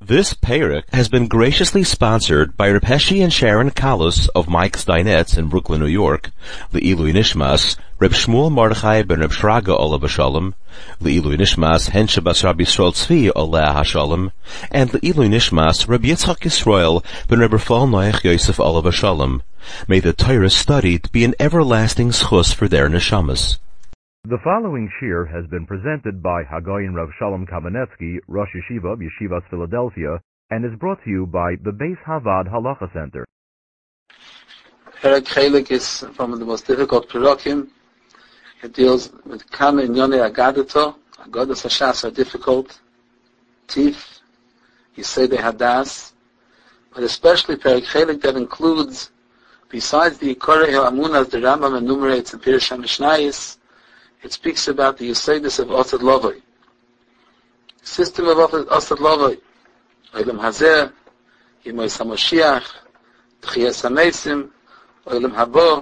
This Perek has been graciously sponsored by Reb Heshi and Sharon Kalus of Mike's Dinettes in Brooklyn, New York, Le'ilui Nishmas, Reb Shmuel Mordechai ben Reb Shraga Olav Hashalom, Le'ilui Nishmas Henshe Bas Rabbi Yisrael Tzvi Olav Hashalom, and Le'ilui Nishmas Reb Yitzchak Yisrael ben Reb Rafal Noach Yosef Olav Hashalom. May the Torah studied be an everlasting schus for their neshamas. The following shir has been presented by Hagayin Rav Shalom Kamenetsky, Rosh Yeshiva, Yeshivas Philadelphia, and is brought to you by the Beis Havad Halacha Center. Perek Chelik is from the most difficult Perokim. It deals with Kama and Yonei Agadato. Agadas Hashas are difficult. Tif, Yisei Hadas. But especially Perek Chelik that includes, besides the Yikorei HaAmunas, the Rambam enumerates in Pirush HaMishnayis, it speaks about the Yesodus of Osad Lovoi. System of Osad Lovoi. Olam Hazeh, Yimois HaMoshiach, Tchiyas HaMeisim, Olam Habo.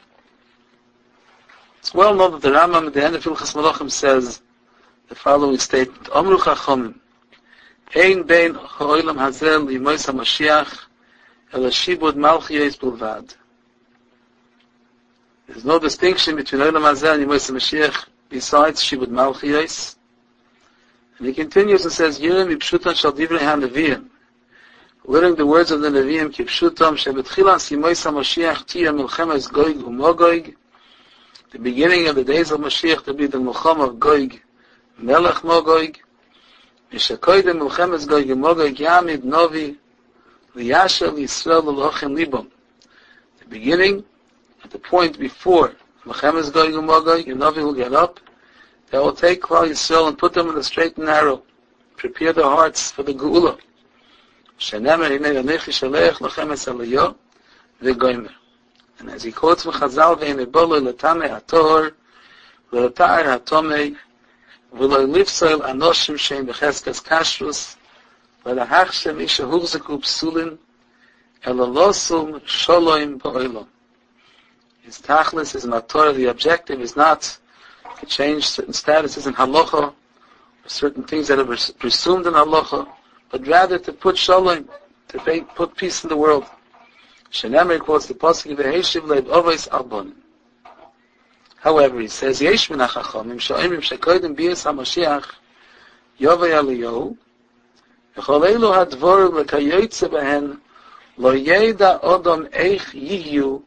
It's well known that the Rambam at the end of Hilchas Malachim says the following statement: Omru Chachomim, Ein bein Olam Hazeh Yimois HaMoshiach, Ela Shibud Malchiyos Bilvad. There's no distinction between Olam Hazeh and Yimois HaMashiach besides Shibud Malchiyos. And he continues and says, Yirim Yipshutan Shal Divrei HaNeviim. Learning the words of the Neviim, Kipshutam, Shebetchilas Yimois HaMashiach Tia Milchemes Goig Umogoig. The beginning of the days of Mashiach to be the Milchem of Goig, Melech Mogoig. Mishakoidem Milchemes Goig Umogoig Yamid Novi, Liyasha Yisrael L'Lochem Libam. The beginning, at the point before Milchemes Goig Umogoig, and Novi will get up, they will take Klal Yisrael and put them in the straight and narrow, prepare their hearts for the Geula. Shenemer Hinei Yonechi Shalech Lochemes Aliyah V'Goymer. And as he quotes from Chazal, Ve'en Ebolo L'Tamei HaTohor L'Ta'er HaTomei V'lo Lifsoil Anoshim Shein B'Cheskas Kashrus V'lahachshem Isha Huchzeku Psulin Elalosum Sholoim Ba'olam. His tachlis, his matorah, the objective is not to change certain statuses in halacha, or certain things that are presumed in halacha, but rather to put shalom, to put peace in the world. Shenemer quotes the pasuk v'heishiv leib avos albon. However, he says yesh min hachachamim she'omrim shekodim bias hamashiach yovei aliyahu v'chol elu hadvorim lekayotze behen lo yeda odom eich yiyu.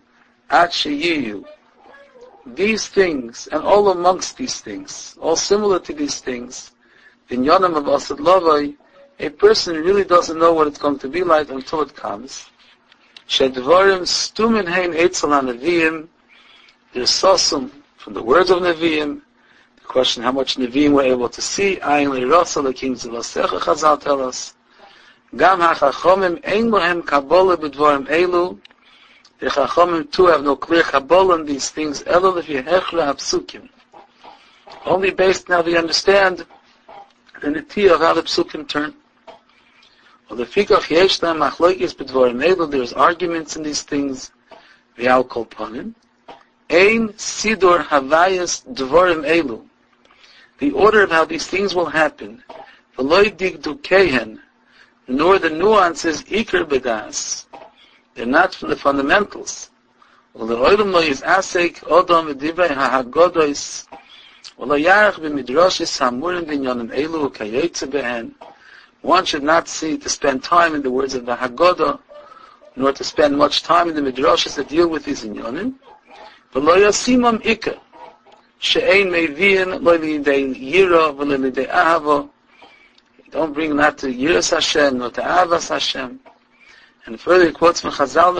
These things, and all amongst these things, all similar to these things, in Yonam of Osad Lovoi, a person really doesn't know what it's going to be like until it comes. Shedvarim stumin hein etzel ha-neviim, there's sosum from the words of Neviim, the question how much Neviim were able to see, ayin le'rasa le'king zivasecha Chazal tell us, gam ha-chachomim ein lohem kabbalah b'dvarim elu. The Chachamim too have no clear Kabbalah on these things, only based on how they understand the Nitiyah of how the Psukim turn. There's arguments in these things. Ein Sidur Havayas Dvorim Elu. The order of how these things will happen. Nor the nuances Iker Bedas. They're not from the fundamentals. One should not see to spend time in the words of the Haggadah, nor to spend much time in the Midrashis that deal with these inyanim. Don't bring that to Yiras Hashem, nor to Avas Hashem. And further he quotes from Chazal,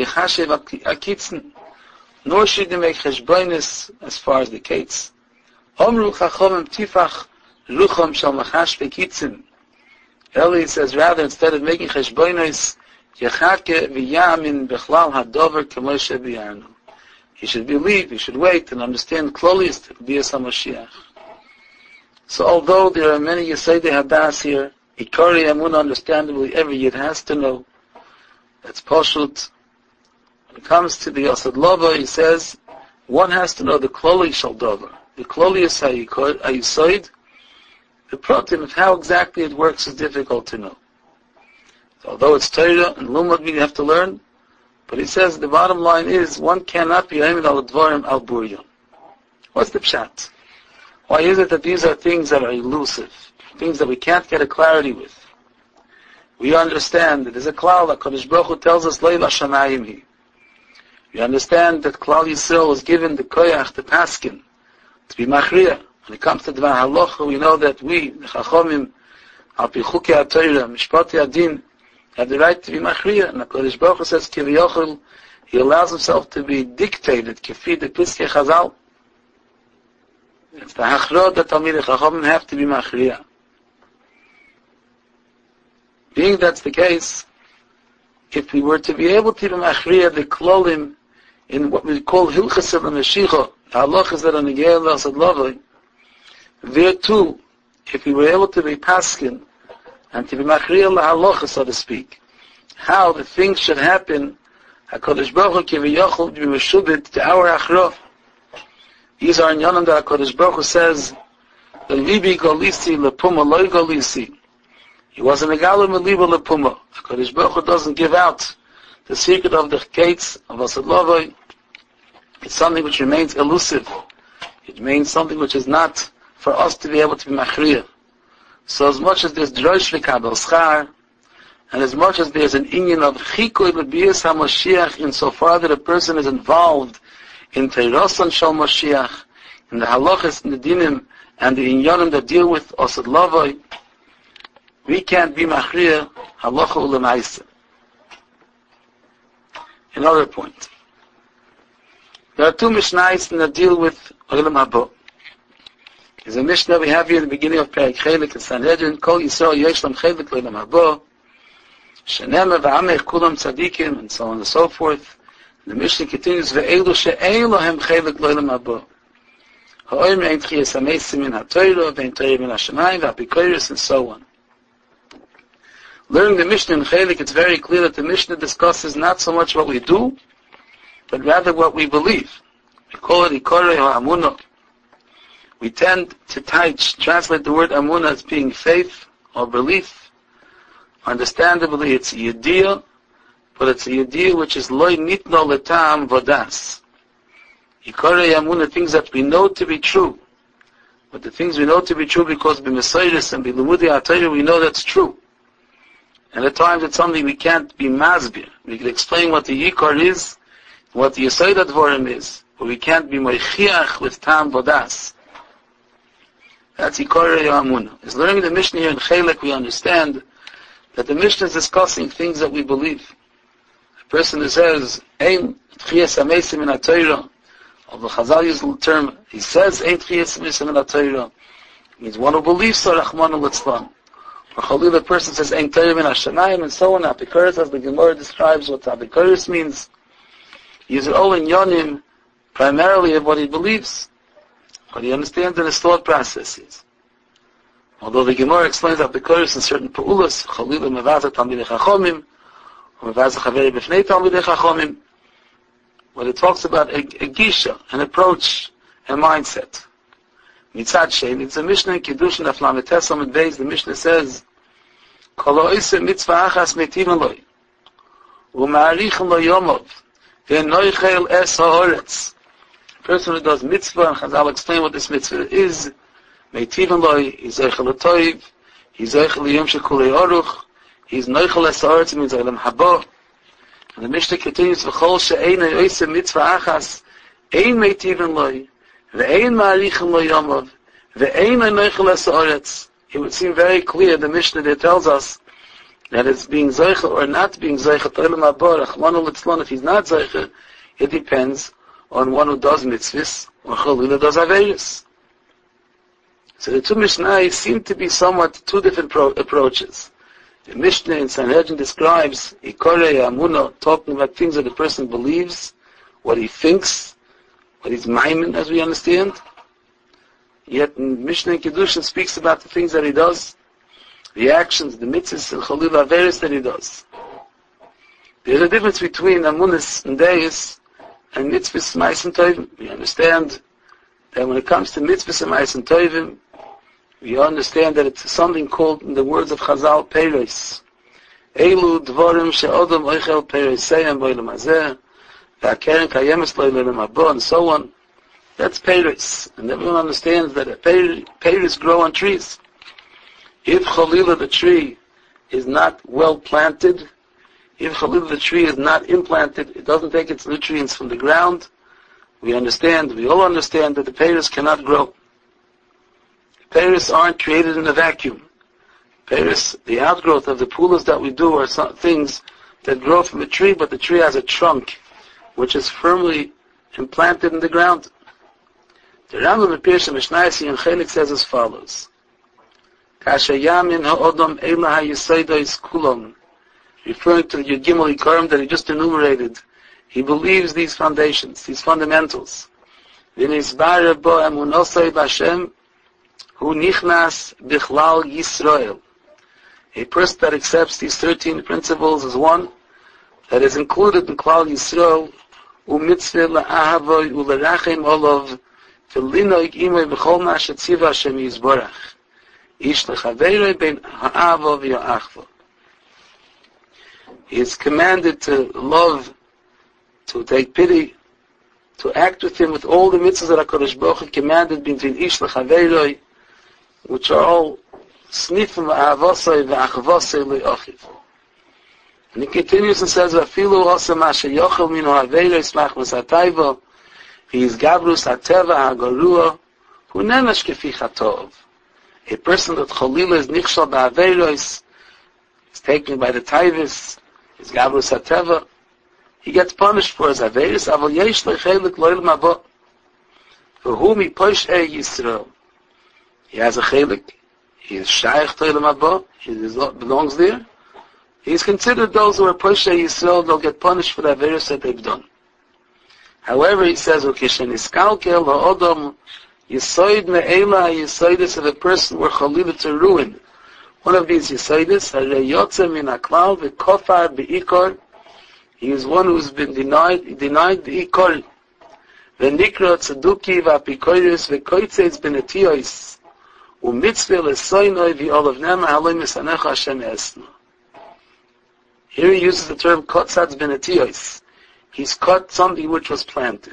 nor should they make cheshbonis as far as the kates. Omru chachomim tifach rucham shal machash bekitzim. Eli says rather, instead of making cheshbonis, yechake v'yamin bechlal hadover k'moshe b'yarnu. He should believe, he should wait and understand klolius to be a Mashiach. So although there are many Yesodei Hadas here, Ikari Amun understandably every Yid has to know. That's Pashut. When it comes to the Osad Lova, he says, one has to know the Kloli Shaldova. The Kloli is Hayyisoid. The protein of how exactly it works is difficult to know. So although it's Torah and Lumad we have to learn, but he says the bottom line is one cannot be Oimed al Dvarim al Buryan. What's the pshat? Why is it that these are things that are elusive, things that we can't get a clarity with? We understand that there's a klal that Kodesh Baruch Hu tells us Leila Shamayim Hi. We understand that Klal Yisrael was given the koyach, the paskin, to be machriya. When it comes to Dvar Halacha, we know that we, the Chachomim, Al Pi Chukei HaTorah, Mishpati Adin, have the right to be machriya. And the Kodesh Baruch Hu says, Kiviyochel, he allows himself to be dictated, Kifi the Piskei Chazal. It's the Hachrod that Talmidei Chachomim have to be machriya. Being that's the case, if we were to be able to be machriya the klolim in what we call Hilchas HaMashiach, halachas that are negei l'asad lavoi, there too, if we were able to be paskin and to be machriya l'halacha, so to speak, how the things should happen, HaKadosh Baruch Hu kiviyachol be meshubit to our achra. These are inyanim that HaKadosh Baruch Hu says, the libi golisi lepuma loy golisi. He was an egalim liba lepuma. HaKadosh Baruch Hu doesn't give out the secret of the gates of asad lavoi. It's something which remains elusive. It remains something which is not for us to be able to be machriya. So as much as there's drosh v'kabel schar, and as much as there's an inyan of chikoy l'biyas HaMashiach, insofar that a person is involved in teirasan shal Mashiach, in the halachas, in the dinim, and the inyanim that deal with asad lavoi, we can't be machriya halacha u'lemaisa. Another point. There are two Mishnayos that deal with Olam Haba. There's a Mishnah we have here in the beginning of Perek Chelik in Sanhedrin, Kol Yisrael Yesh Lam Chelik L'Olam Haba, Shenema V'Amech Kulam Tzadikim, and so on and so forth. The Mishnah continues, Ve'elu She'ein Lohem Chelik L'Olam Haba. Ha'oim Ein Tchiyas HaMeisim Min HaTorah, Ve'en Torah Min HaShamayim, V'Apikoros, and so on. Learning the Mishnah in Chelik, it's very clear that the Mishnah discusses not so much what we do, but rather what we believe. We call it Ikorei HaAmunah. We tend to translate the word Amunah as being faith or belief. Understandably, it's a Yediyah, but it's a Yediyah which is Loi Nitno Letam Vodas. Ikorei HaAmunah, things that we know to be true. But the things we know to be true because b'Mesayris and b'Limudei HaTorah we know that's true. And at times it's something we can't be masbir. We can explain what the Yikar is, what the Yesod Advarim is, but we can't be Moichiach with Tam Vodas. That's Ikorei HaAmunah. As learning the Mishnah here in Chelik, we understand that the Mishnah is discussing things that we believe. A person who says, Ein Tchiyas HaMeisim Min HaTorah, of the Chazal use the term, he says, Ein Tchiyas HaMeisim Min HaTorah, means one who believes so Rachmana Litzlan. Or Chalil, the person says, Ein Torah Min HaShamayim, and so on. Apikoros, as the Gemara describes what Apikoros means. These are all in Yonim, primarily of what he believes, what he understands in his thought processes. Although the Gemara explains Apikoros in certain Pa'ulas, Chalil Mevazah Talmidei Chachomim, or Mevazah Chaveri B'fnei Talmidei Chachomim, when it talks about a gisha, an approach, a mindset. Mitzad Shein, it's a Mishnah in Kiddushin of Lamed Tesam and Beis. The Mishnah says, Kol ha'oiseh mitzvah achas meitivin loi, u'ma'arichin lo yomov, ve'noichel es ha'oretz. A person who does mitzvah, and Chazal explain what this mitzvah is, meitivin loi, he's zeichel l'toiv, he's zeichel l'yom shekulei oruch, he's noichel es ha'oretz, means Olam Haba. And the Mishnah continues, V'chol she'ein ha'oiseh mitzvah achas, ein meitivin loi, Ve'ein ma'arichin lo yomov, ve'ein ha'noichel es ha'oretz. It would seem very clear, the Mishnah there tells us that it's being zeichel or not being zeichel, Olam Haba, Rachmana Litzlan, if he's not zeichel, it depends on one who does mitzvahs, or Chalila does averis. So the two Mishnahs seem to be somewhat two different approaches. The Mishnah in Sanhedrin describes Ikorei HaAmunah, talking about things that the person believes, what he thinks, what he's maimin, as we understand. Yet in Mishnah and Kiddushin speaks about the things that he does, the actions, the mitzvahs, and Chalil Averis that he does. There's a difference between Amunis and Deis and mitzvahs, Ma'is and Tovim. We understand that when it comes to mitzvahs and Ma'is and Tovim, we understand that it's something called, in the words of Chazal, Peiros. Elu dvorim she'odom oichel perisayim b'olam hazeh, v'akeren kayemes lo l'olam haba, and so on. That's peris. And everyone understands that peris grow on trees. If Chalila, the tree, is not well planted, if Chalila, the tree, is not implanted, it doesn't take its nutrients from the ground, we all understand that the peris cannot grow. Peris aren't created in a vacuum. Peris, the outgrowth of the pulas that we do, are some things that grow from a tree, but the tree has a trunk, which is firmly implanted in the ground. The Rambam in Pirsha Mishnayos in Chelik says as follows: Kasha yamin ha'odom eila ha'yisodos kulon, referring to the Yud Gimel Ikarim that he just enumerated. He believes these foundations, these fundamentals. V'nisbar bo emunosoi b'Hashem hu nichnas bichlal Yisrael. A person that accepts these 13 principles is one that is included in Klal Yisrael, u'mitzvah la'ahavoi u'lerachem olav v'linoig imoi b'chol ma shetziva Hashem yizborach. Ish lechaveiroi ben ha'avo v'ya'achvo. He is commanded to love, to take pity, to act with him with all the mitzvahs that HaKadosh Baruch Hu commanded between Ish lechaveiroi, which are all snifim v'ahavosoi v'achvosoi le'ochiv. And he continues and says, "Afilu osa ma sheyochel minu haveiroi smachmas hatayvo, v'yiz gabrus hateva ha'garua, hu nenash kefi chatov." A person that Chalila is nichshal ba'aveiros, is taken by the taivis, is gabrus hateva, he gets punished for his aveiros, aval yesh lechelik lo'ilm haba, v'hu mi posh'ei Yisrael. He has a chelik, he is shaykh to Olam haba, he belongs there. He is considered those who are posh'ei Yisrael, they'll get punished for the aveiros that they've done. However, he says, "Ukishen iskalkel ha'odom yisoid me'ela yisoidis," of a person were Chalila to ruin. One of these yisoidis, harei yotze min haklal v'kofar be'ikor. He is one who's been denied the ikor. V'nikra tzeduki v'apikoris v'koitzeitz benetiyos u'mitzvah lesoinoi v'olav nema haloi misanecha Hashem esna. Here he uses the term kotzatz benetiyos. He's cut something which was planted.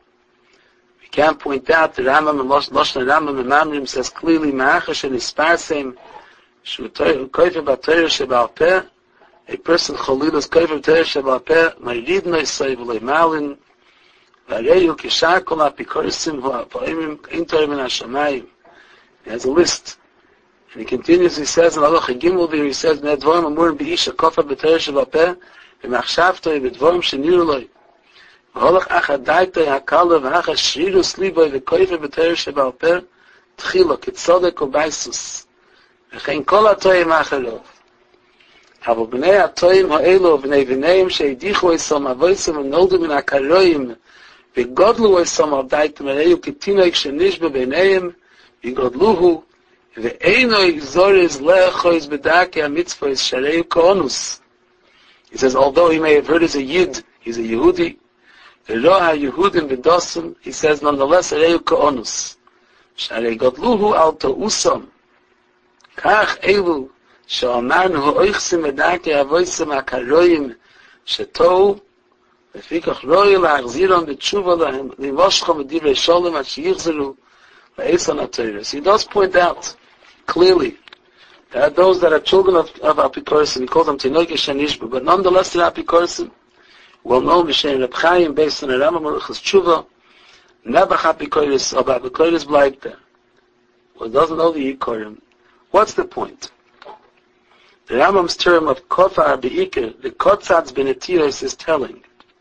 We can't point out the Rambam and Lashon Rambam and Mamrim says clearly ma'achash and isparseim shu koifer b'torah sheba'al peh. A person Chalila's koifer b'torah sheba'al peh ma'ridnoi soy v'loi malin v'areyu kishar kol ha'apikorisim ha'pa'imim intorim min hashamayim. He has a list. And he continues, he says in Halacha Gimel there, he says, "Me'advorim amurim b'isha kofer b'torah sheba'al peh v'machshavtoi v'dvorim sheniru loi v'holach achadaitoi hakala v'achas shrirus liboi v'koifer b'torah sheba'al peh tchila kitzodek u'baisus v'chein kol ha'toyim acharov havu b'nei ha'toyim ha'elu v'nei v'neim she'edichu oisom avoisim v'noldu min ha'karoyim v'godlu oisom avdaitim areyu kitinoik shenishba b'neim v'godluhu v'einoi zoriz le'achoiz b'dake ha'mitzvahis shareyu ko'onus." He says, although he may have heard as a Yid, he's a Yehudi. V'roha Yehudim v'dosim, he says, nonetheless, areyu ko'onus. Sharei godluhu al to'usam. Kach elu, she'amarnu ho'oichsim v'dake avoisim ha'karoyim, she'tou, v'fikach roi la'achziram v'tshuva l'imoshcham v'divrei sholem ha'shiyichzeru la'esan ha'toyres. He does point out clearly there are those that are children of Apikoros, he calls them Tinoike Shanishba, but nonetheless they're Apikoros. Well known B'Shem Reb Chaim, based on the Rambam Maruchas Tshuva, Nebach Apikoros, or Apikoros bleibt there. Well, doesn't know the Ikorim. What's the point? The Rambam's term of Kofar Be'ikir, the Kotzatz Benetiros, is telling.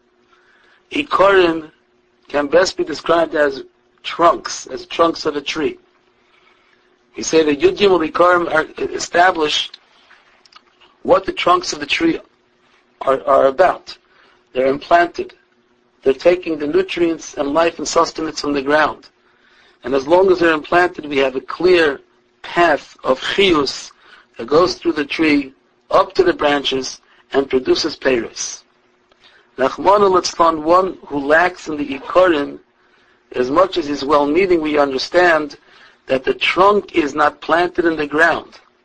Ikorim can best be described as trunks of a tree. We say that Yud Gimel Ikarim establish what the trunks of the tree are about. They're implanted. They're taking the nutrients and life and sustenance from the ground. And as long as they're implanted, we have a clear path of chiyus that goes through the tree, up to the branches, and produces peiros. Nachmana Litzlan, one who lacks in the Ikarim, as much as he's well-meaning, we understand that the trunk is not planted in the ground.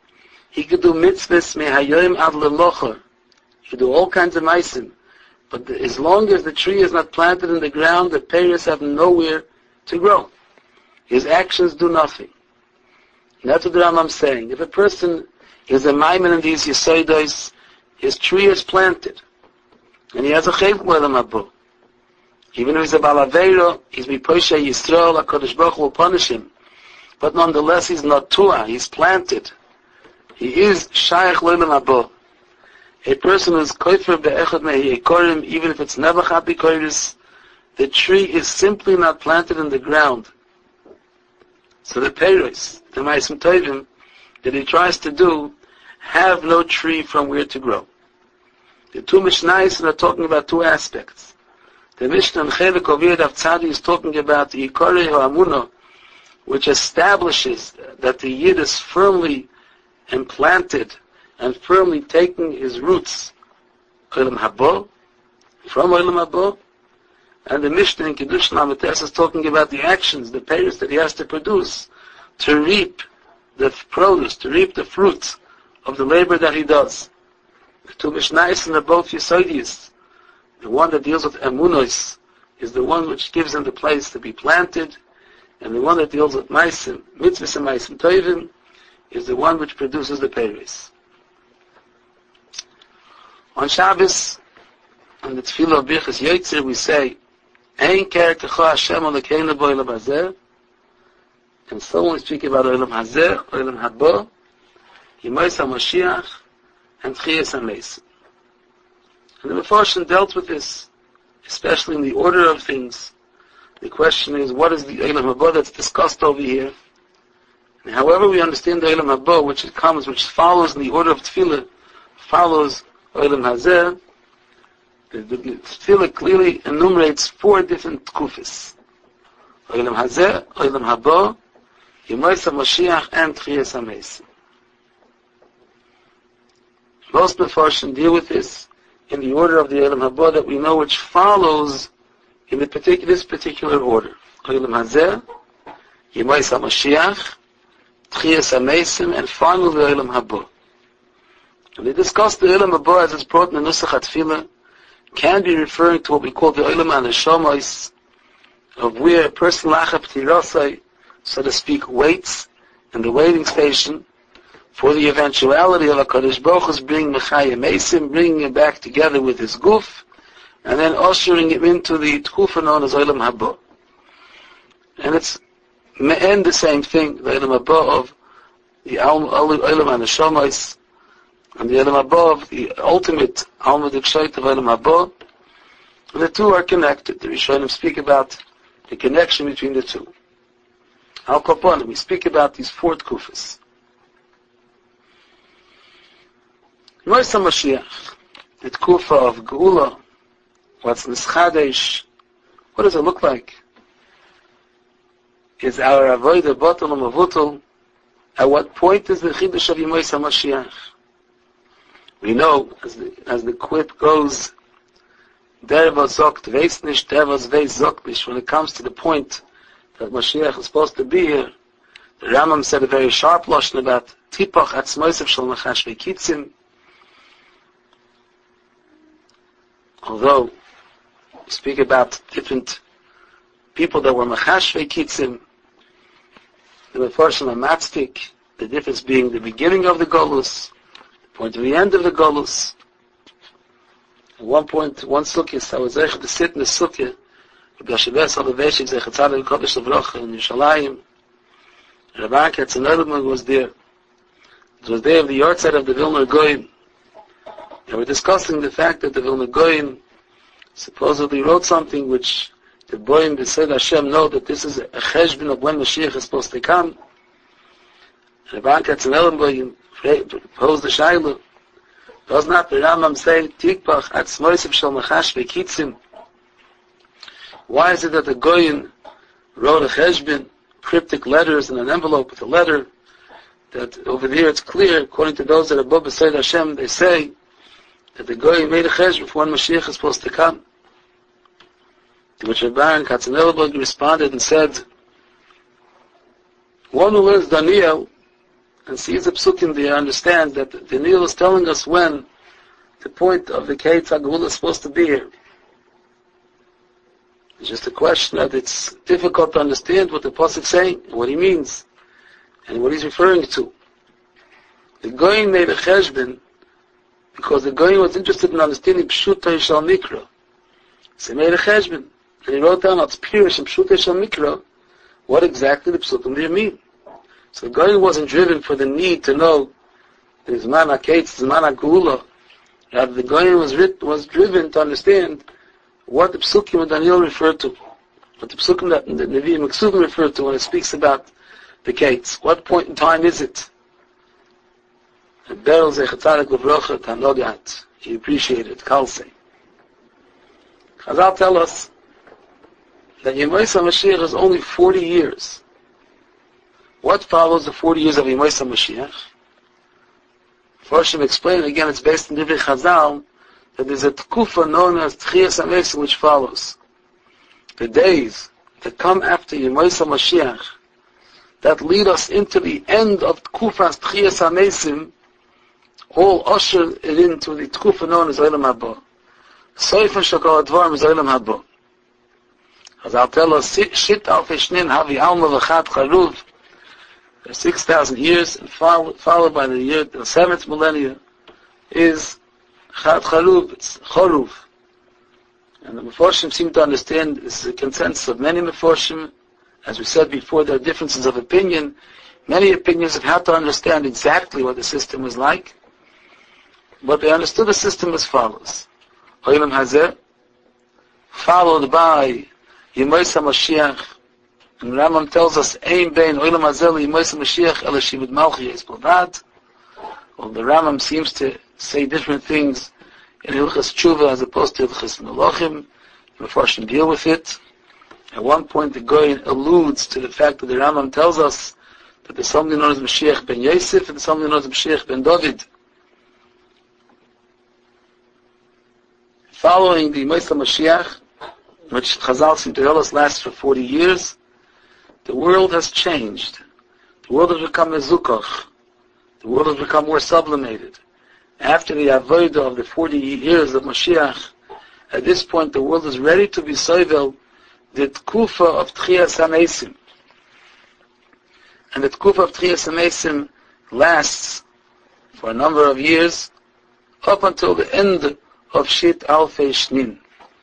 He could do mitzvahs mehayoim ad lelocher. He could do all kinds of meisim. But as long as the tree is not planted in the ground, the peiros have nowhere to grow. His actions do nothing. And that's what the Rambam is saying. If a person is a maimin in these Yesodos, his tree is planted, and he has a chayv l'olam haba. Even if he's a balaveiro, he's miposhe Yisrael, HaKadosh Baruch Hu will punish him. But nonetheless, he's not tuah, he's planted. He is shayach l'olam haba. A person who is koifer be'echad mehi ekorim, even if it's never chapi koiris, the tree is simply not planted in the ground. So the peiros, the ma'asim tovim, that he tries to do, have no tree from where to grow. The two Mishnayos are talking about two aspects. The Mishnah in Chelek Ovir Daf Tzadi is talking about the Yikorei Ha'amunah, which establishes that the Yid is firmly implanted and firmly taking his roots Olam Haba, from Olam Haba, and the Mishnah in Kedushin Amates is talking about the actions, the peiros that he has to produce to reap the produce, to reap the fruits of the labor that he does. The two Mishnayos and they're both Yesodis. The one that deals with Emunos is the one which gives him the place to be planted, and the one that deals with Maisim, Mitzvahs and Maisim Tovim, is the one which produces the peiros. On Shabbos, on the Tefillah of Birchas Yotzer, we say, Ein ker kecha Hashem Elokeinu b'olam hazeh. And so when we speak about Olam Hazeh, Olam Haba, Yemos HaMashiach, and Tchiyas HaMeisim. And the Mefarshim dealt with this, especially in the order of things. The question is, what is the Olam Haba that's discussed over here? And however we understand the Olam Haba, which follows in the order of Tefillah, follows Olam Hazeh, the Tefillah clearly enumerates 4 different tkufis. Olam Hazeh, Olam Haba, Yemos HaMashiach, and Tchiyas HaMeisim. Most Mefarshim deal with this in the order of the Olam Haba that we know, which follows in this particular order. Olam Hazeh, Yemos HaMashiach, Tchiyas HaMeisim, and finally the Olam Haba. And they discuss the Olam Haba as it's brought in the Nusach HaTefillah, can be referring to what we call the Olam HaNeshamos, of where a person lachap tirasai, so to speak, waits in the waiting station for the eventuality of HaKadosh Baruch Hu's bringing Mechaya Meisim, bringing him back together with his guf, and then ushering him into the tkufa known as Olam Haba. And it's me'en the same thing, the Olam Haba of the Olam HaNeshamos, and the Olam Haba of the ultimate Alma D'Ksheit of Olam Haba. And the two are connected. The Rishonim speak about the connection between the two. Al Kaponim, we speak about these 4 tkufas. Yemos HaMashiach, the tkufa of Geula, what's Nischadesh, what does it look like? Is our avodah batal and mavutal? At what point is the chidush of Yemos HaMashiach? We know, as the quip goes, der was sagt, weiß nicht, der was weiß, sagt nicht. When it comes to the point that Mashiach is supposed to be here, the Rambam said a very sharp lashon about tipach atzmoisav shel nachash ve'kitzim. Although we speak about different people that were nachash ve'kitzim, the Mefarshim are matztik, the difference being the beginning of the Golus, point to the end of the Golus. At one point, one sukkah, I was able to sit in the sukkah, Rabbi Shebes Alaveshik, Zechatzad Kodesh Lavrocha in Yerushalayim. Rabbi Katzenelman was there. It was day of the yahrzeit of the Vilna Goyim. They were discussing the fact that the Vilna Goyim supposedly wrote something which the Boyim B'Sed Hashem know that this is a cheshbon of when Mashiach is supposed to come. Rabbi Katzenelman posed the shayla. Does not the Rambam say, Tikpach atzmoisav shel nachash ve'kitzim? Why is it that the Goyin wrote a cheshbon, cryptic letters in an envelope with a letter, that over there it's clear, according to those that are above B'Sed Hashem, they say that the Goyin made a cheshbon for when Mashiach is supposed to come. To which Rabbi Katzenelberg responded and said, one who learns Daniel, and sees the psukim there, understands that the Nil is telling us when the point of the Keitz HaGeula is supposed to be here. It's just a question that it's difficult to understand what the Pasuk is saying, what he means, and what he's referring to. The Goyin made a cheshbon because the Goyin was interested in understanding Pshuta Shal Mikra. So he made a cheshbon, and he wrote down Atz Pirish and Pshuta Shal Mikra what exactly the psukim there mean. So the Goyin wasn't driven for the need to know the Zman HaKeitz, the Zman HaGeula. Rather, the Goyin was driven to understand what the psukim of Daniel referred to, what the psukim that the Nevi'im Ksuvim referred to when it speaks about the Keitz. What point in time is it? Berel Zechatzarik Levrocha Tanogat. He appreciated Kalse. Chazal tell us that Yemois HaMashiach is only 40 years. What follows the 40 years of Yemois HaMashiach? Farshim explained, again it's based on Divrei Chazal, that there's a tkufa known as Tchias HaMesim which follows. The days that come after Yemois HaMashiach, that lead us into the end of Tkufas Tchias HaMesim, all usher it into the tkufa known as Olam Haba. Soifen Shakal Advarim is Olam Haba. As I'll tell us, Shit Al Feshnin Havi Alma V'Chat Charuv, 6,000 years, and followed by the year, the 7th millennium, is Chat Charuv, it's Charuv. And the Meforshim seem to understand, this is a consensus of many Meforshim. As we said before, there are differences of opinion, many opinions of how to understand exactly what the system was like. But they understood the system as follows. Olam Hazeh, followed by Yemois HaMashiach, and Rambam tells us, Ein bein Olam Hazeh Yemois HaMashiach Ela Shivud Malchi Yis Bavad. Well, the Rambam seems to say different things in Hilchas Tshuva as opposed to Hilchas Melachim. The Mefarshim deal with it. At one point, the Goyin alludes to the fact that the Rambam tells us that there's somebody known as Mashiach ben Yosef and there's somebody known as Mashiach ben David. Following the Yemois HaMashiach, which Chazal seem to tell us lasts for 40 years, the world has changed. The world has become mezukach. The world has become more sublimated. After the avodah of the 40 years of Mashiach, at this point the world is ready to be sovel the tkufa of Tchias HaMesim. And the tkufa of Tchias HaMesim lasts for a number of years, up until the end of Shit Alfei Shnin.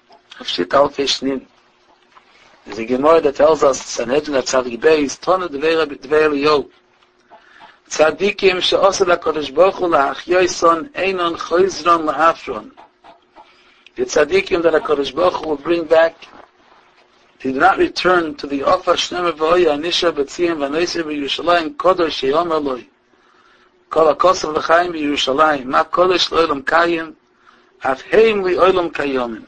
There's a Gemara that tells us, Sanhedrin at Tzadik Beis, Tana Dvei Eliyahu, Tzadikim she'oseh l'Kadosh Baruch Hu la'achyoson einon choizron la'afron. The tzadikim that HaKadosh Baruch Hu will bring back, they do not return to the Ofa Shnemer V'Oya Anisha B'Tziyim V'Noisir B'Yerushalayim Kodosh she'yomer loi Kol HaKosav L'chaim B'Yerushalayim Ma Kodosh L'Olam Kayim Af Heim L'Olam Kayomim.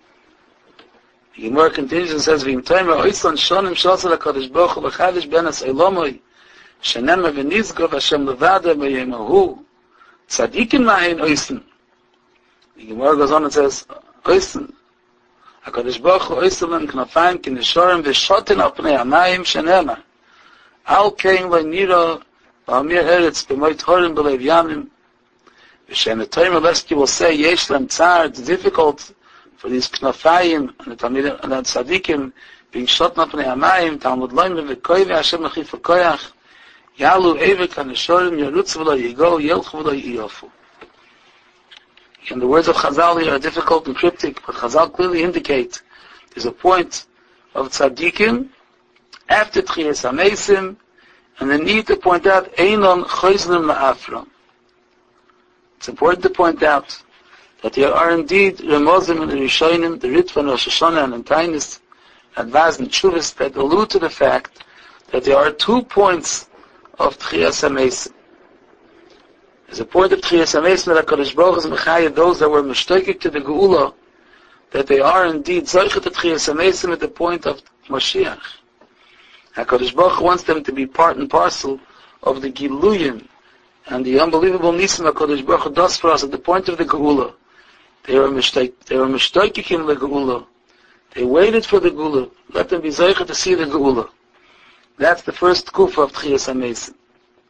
The Gemara continues and says, V'im Toimer Oisan Shonim Shoseh l'Kadosh Baruch Hu L'Chadish Benas Eilomoi Shenema V'Nizgov Hashem Levada B'Yemahu Tzadikim Ma'in Oisan. The Gemara goes on and says, Oisan HaKadosh Baruch Hu Oisan L'Em Knafayim K'Nishorim V'Shotin Al Pnei Hamayim Shenema Al Kein L'Nira V'Amir Eretz B'Moit Horim B'Leiv Yamim V'Shem Toimer lest you will say Yesh Lem Tzar, it's difficult for these knafayim and the tzadikim being shot up in the hamayim, Talmud Loim v'koive Hashem l'chif v'koyach, yalu evek haneshorim yarutz v'lo yigo, yelch v'lo yiyofu. And the words of Chazal here are difficult and cryptic, but Chazal clearly indicate there's a point of tzadikim after Tchias HaMesim, and the need to point out einon choiznim la'afram. It's important to point out that there are indeed Remozim and Rishonim, the Ritva, Rosh Hashanah, and Tainis, and Vaz and Chuvas that allude to the fact that there are 2 points of Tchias HaMesim. There's a point of Tchias HaMesim that HaKadosh Baruch Hu is Mechayah, those that were mishtoikik to the Geula, that they are indeed Zoichet to Tchias HaMesim at the point of Mashiach. HaKadosh Baruch Hu wants them to be part and parcel of the Giluyim and the unbelievable Nisim HaKadosh Baruch Hu does for us at the point of the Geula. They were mishtoikikim the Geula. They waited for the Geula. Let them be zoichet to see the Geula. That's the first kufa of Tchias HaMesim.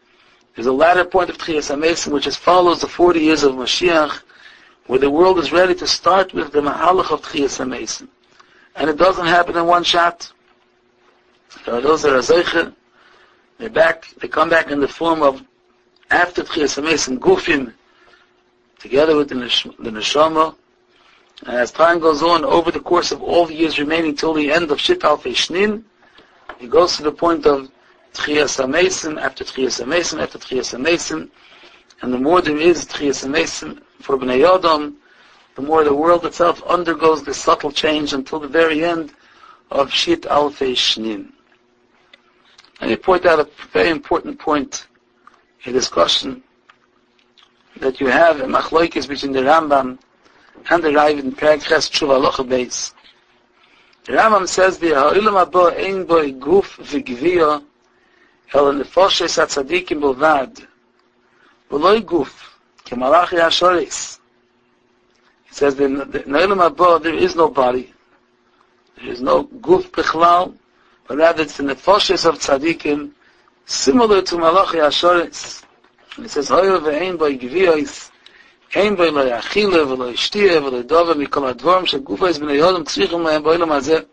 There's a latter point of Tchiyas HaMesim which follows the 40 years of Mashiach, where the world is ready to start with the Mahalach of Tchiyas HaMesim. And it doesn't happen in one shot. There are those that are Zeicher, they come back in the form of, after Tchiyas HaMesim, Gufim, together with the Neshama. And as time goes on, over the course of all the years remaining till the end of Shit Alfei Shnin, it goes to the point of Tchiyas HaMesim, after Tchiyas HaMesim, after Tchiyas HaMesim. And the more there is Tchiyas HaMesim for Bnei Yodam, the more the world itself undergoes this subtle change until the very end of Shit Alfei Shnin. And you point out a very important point, a discussion that you have in Machloikis between the Rambam and the Ravid in Perek Ches Tshuva Halacha Beis. The Rambam says the Ha'olam haba ein bo guf v'gviya el nefoshes hatzadikim bilvad v'lo guf k'malachi hashoris. He says that in the Ha'olam haba there is no body, there is no guf bichlal, but rather it's the nefoshes of tzadikim, similar to malachi hashoris. He says Ha'olam ve'ein bo gviyos ein bo lo yachile v'lo yishtiye v'lo dova mikol hadvorim shegufos bnei Yodam tzrichim lahem b'olam hazeh.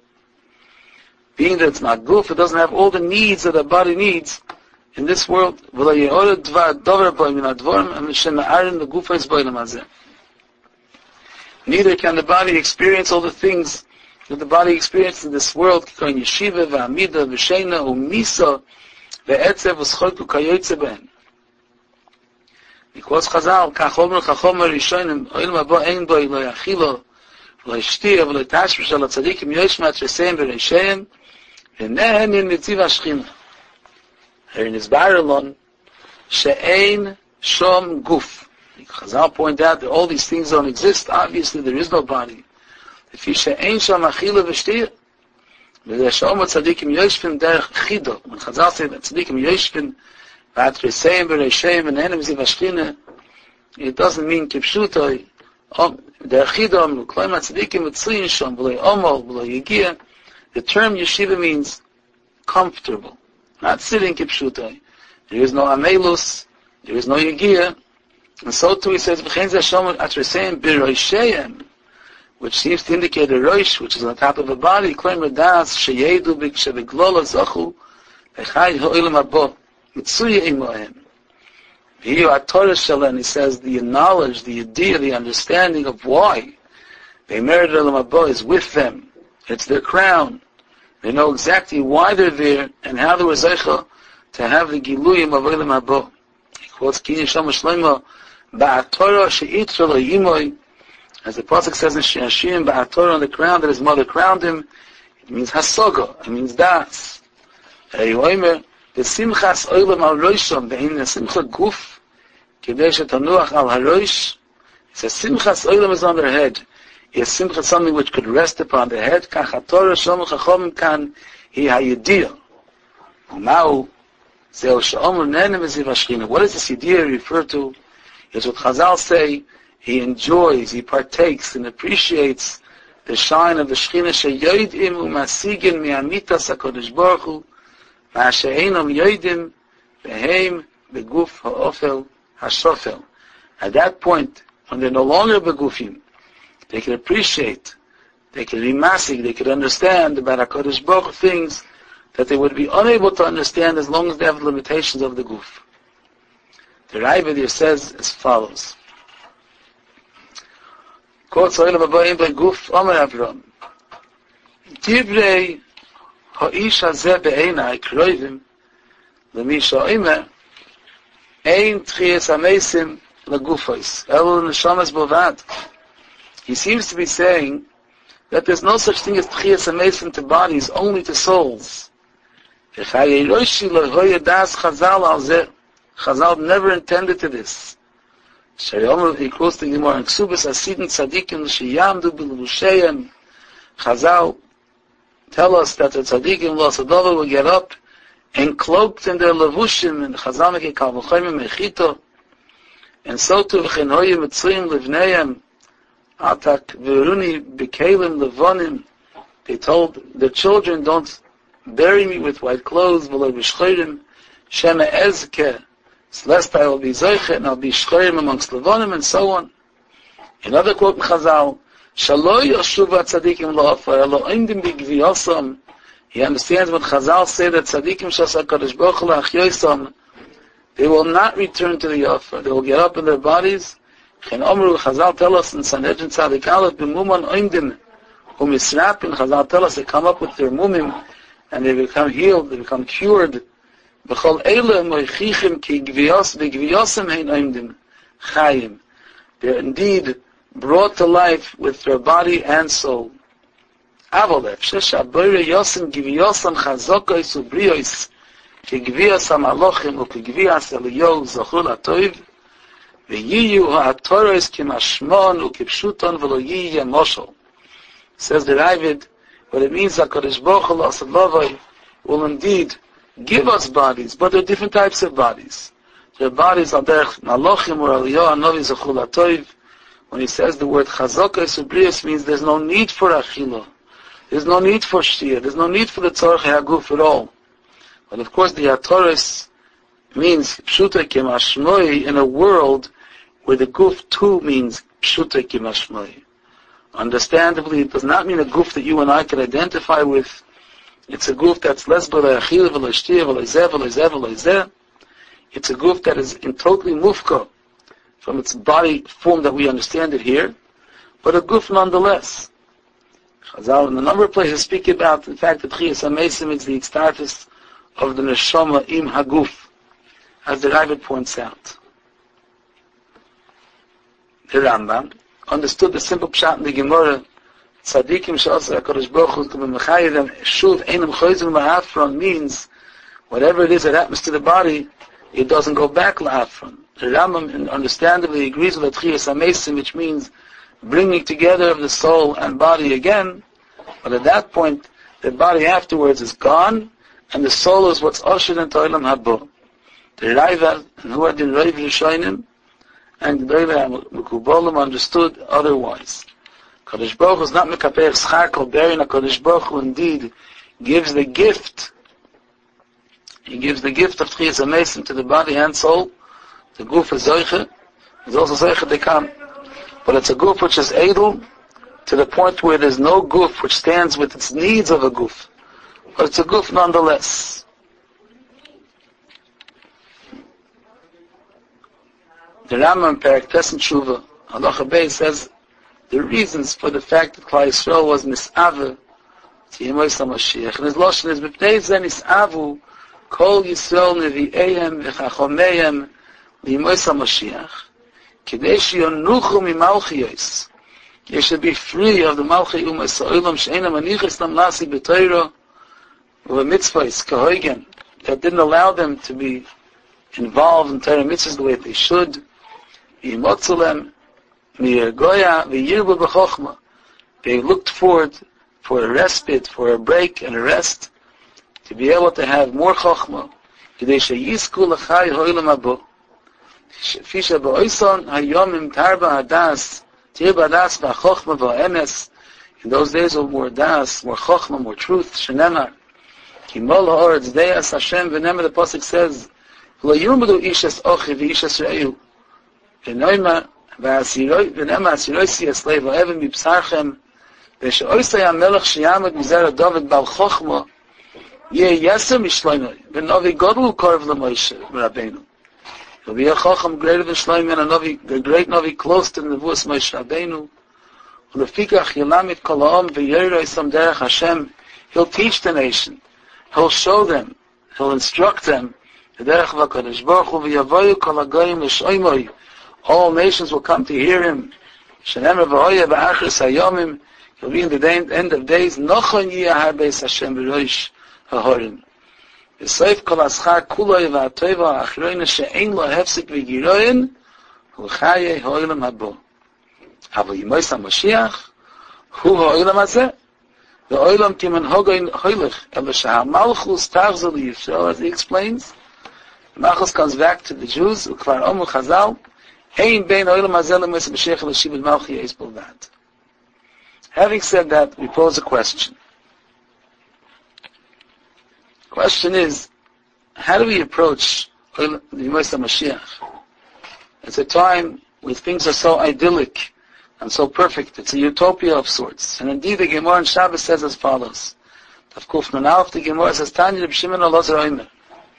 Being that it's not guf, it doesn't have all the needs that the body needs in this world. V'lo ye'orad dover bo min hadvorim shem ma'arin legufos b'olam hazeh. Neither can the body experience all the things that the body experiences in this world. K'koin yeshiva v'amida v'sheina u'misa ve'etzev v'scholku kayotze b'hen. Because Chazal, Kachomer Rishonim, Oilam haba ein bo lo yachilo, lo yishtiya, v'lo yitashmish al tzadikim yoshmat sheseim v'reisheim, v'nehen in nitziv hashchina. Here in his Baralon, she'ein shom guf. Chazal point out that all these things don't exist. Obviously, there is no body. If you she'ein shom achilo v'shtiya, v'shom tzadikim yoshvin derech chido. When Chazal said that tzadikim yoshvin it doesn't mean kipshutoi. The term yeshiva means comfortable, not sitting kipshutoi. There is no amelus, there is no yegia, and so too he says which seems to indicate a roish, which is on top of a body. And he says the knowledge, the idea, the understanding of why they merit Olam haba is with them. It's their crown. They know exactly why they're there and how they were zeicha to have the giluyim of Olam haba. He quotes Kini Shama Shlomo Ba'atorah she'itra lo yimoy, as the pasuk says in Shiashim, Ba'atorah, on the crown that his mother crowned him. It means hasoga. It means das. The simchas oilam al roisham, the simcha guf, kedei shetanuach al haroish. It says simchas oilam is on their head. Is simcha something which could rest upon the head? Kach haTorah shom chachom kan hi hayidiyah. Umau zeu she'omer nenem eziv hashchina. What does this idea refer to? It's what Chazal say. He enjoys, he partakes, and appreciates the shine of the Shechina sheyodim u'masigin mi'amitas HaKadosh Baruch Hu. At that point, when they're no longer begufim, they can appreciate, they can be masig, they can understand about HaKadosh Baruch Hu things that they would be unable to understand as long as they have the limitations of the guf. The Ravid here says as follows. Quotes Oilam haba ein bo guf Omer Avram. Divrei Ha'ish hazeh be'einai kroivim l'mi sha'omer ein tchiyas hamesim l'gufos elu neshamas bovad. He seems to be saying that there's no such thing as tchiyas hamesim to bodies, only to souls. Chazal never intended to this. He quotes the Gemara in Ksubas Hasidim Tzadikim Sheyamdu B'Levusheim. Chazal tell us that the tzaddikim l'Asadova will get up and cloaked in their levushim and chazamek kalvuchayim mechito, and so too v'chen hoye mitzrim livneihem atak v'runi b'kelim levonim. They told the children, don't bury me with white clothes, v'lo b'shchorim shema ezke Celestai will be Zoichet, and I'll be Shchorim amongst Levonim, and so on. Another quote in Chazal, Shaloi Yoshuva Tzadikim Lo'afar, Elo Oimdim B'Gviyosam. He understands when Chazal say that Tzadikim Shas HaKadosh Baruch Hu La'achyoisam, they will not return to the Offer. They will get up in their bodies. Chen Omru, Chazal tell us in Sanhedrin Tzadik Aleph, B'muman Oimdim, U'misrapin, Chazal tell us they come up with their mumim, and they become healed, they become cured. B'chol Eile Moichichim Ki Gviyosam Hein Oimdim, Chayim. They're indeed brought to life with their body and soul. Avolef, Shesha Boire Yosim Gviyosam Chazokos Ubriois, Ki Gviyosam Alochim Uki Gviyas Eliyo Zochul HaToiv, V'yiyu HaToros Ki Mashmon Uki Pshuton V'lo Yiye Moshel. Says the Ravid, what it means that HaKadosh Baruch Hu L'Asavavai will indeed give us bodies, but there are different types of bodies. Their bodies are derech Malochim or Eliyo HaNovi Zochul HaToiv. When he says the word Chazokos Ubriois means there's no need for Achila. There's no need for Shtia. There's no need for the Tzorech HaGuf at all. But of course the HaToros means Pshuta Kimashmoi in a world where the Guf too means Pshuta Kimashmoi. Understandably, it does not mean a Guf that you and I can identify with. It's a Guf that's less b'la Achil, b'la Shtia, b'la Zeh, b'la Zeh, b'la Zeh. It's a Guf that is in totally mufka from its body form that we understand it here, but a Guf nonetheless. Chazal in a number of places speak about the fact that Chiyas HaMesim is the extartus of the Neshama im Haguf, as the Ravid points out. The Rambam understood the simple pshat in the Gemara, Tzadikim she'aseh HaKadosh Baruch Hu to be mechayev them shuv einam choyzim la'afron means whatever it is that happens to the body, it doesn't go back la'afron. The Rambam understandably agrees with the Chiyas HaMesim, which means bringing together of the soul and body again, but at that point, the body afterwards is gone, and the soul is what's ushered into Olam Haba. The Raiva, and who are the Raiv Rishonim, and the Raiva Mekubolim understood otherwise. Kadosh Baruch Hu is not Mekaper Schar Kol Berin. Kadosh Baruch Hu indeed gives the gift. He gives the gift of Chiyas HaMesim to the body and soul. The Guf is Zoiche. It's also Zoiche Dekam. But it's a Guf which is Edel to the point where there's no Guf which stands with its needs of a Guf. But it's a Guf nonetheless. The Rambam Perek Tesen Tshuva, Halacha Beis says the reasons for the fact that Klal Yisrael was Nis'ave to Yemos HaMashiach. And his Lashon is B'pnei Zeh Nis'avu Kol Yisrael Nevi'ehem V'Chachomeyhem L'Yemos HaMashiach Kedei Sheyonuchu Mimalchiyos. They should be free of the Malchi Umas Ha'olam She'ena Manichis Lam Lasi B'Torah U'Mitzvahs Kahoigen, that didn't allow them to be involved in Torah mitzvahs the way they should. Yimotzulem Mi'ergoya V'Yirbu B'Chochma. They looked forward for a respite, for a break and a rest, to be able to have more Chochma. Kedei She'yizku L'chai Ha'olam Haba. Fisha Ba'oison Hayomim Tarba Hadas Tirba Hadas V'Chochma V'Emes. In those days of more Das, more Chochma, more truth, Shenemar. Kimol Ha'oretz Deas Hashem V'Nemar, the Pasuk says, Lo Yirmudu Ishas Ochi V'Ishas Re'u V'Noima V'Nema Asiroi Siyaslei V'Evim B'Psarchem V'She'oisai HaMelech Sheyamad Mizera David Bal Chochma Yeh Yasser Mishloimoi V'Novi Godlu Korv L'Moshe Rabbeinu. He'll be a Chocham greater than Shloimeh and a Novi, the great Novi close to the Nevuos Moshe Rabbeinu. U'lefikach Yilamit Kol Ha'om V'Yeroi Sam Derech Hashem. He'll teach the nation. He'll show them. He'll instruct them. V'derech v'kadosh baruch hu v'yavoyu kol hagoyim l'shoymoi. All nations will come to hear him. Shenemar v'hoya b'achris hayomim. He'll be in the end of days. Nochon yiyah har beis Hashem b'roish ha'horim. V'soif kol aschar kuloi v'atoiva ha'achroina she'ein lo hefsik v'giroyin u'chaye ha'olam habo. Avo yimois ha'mashiach hu ha'olam hazeh. The oilam kimen hogoin hoilich, ela shehamalchus tachzor liyisrael, as he explains. The Malchus comes back to the Jews, ukvar omu chazal, ein bein oilam hazel le'mos Mashiach l'shibud malchi yeis b'lvad. Having said that, we pose a question. The question is, how do we approach It's a time where things are so idyllic and so perfect. It's a utopia of sorts. And indeed, the Gemara in Shabbos says as follows. Tav Kuf Nun Aleph, the Gemara says, Tanya Reb Shimon Elazar Omer.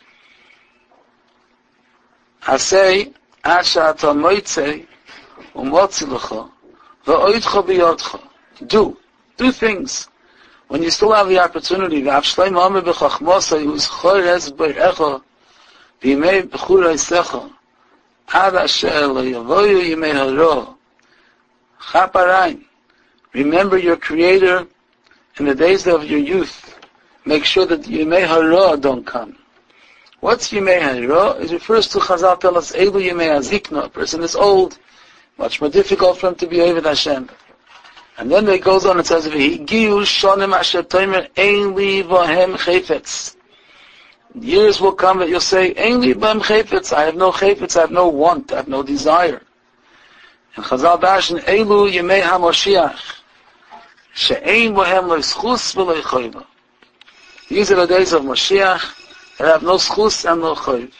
Asay, Asha Ata Moitzei, Umotzi Lecha, V'oidcha B'yodcha. Do things. When you still have the opportunity, V'av Shleim Omer B'chachmosai, Who's Chorez B'echa, V'yimei B'churei Secha, Ad Asher Lo Yavoyu Yimei Haro, Chaparain. Remember your Creator in the days of your youth. Make sure that Yimei Haro don't come. What's Yimei Haro? It refers to Chazal tell us, Elu Yimei Hazikna. A person is old, much more difficult for him to be Oved Hashem. And then it goes on and says, V'higiu shonim asher toimer ein li v'hem chayfetz. Years will come that you'll say, ein li v'hem chayfetz. I have no chayfetz, I have no want, I have no desire. And Chazal Darshan, Elu Yimei HaMoshiach. She'ein v'hem lo schus v'lo choyva. These are the days of Moshiach that have no schus and no choyv.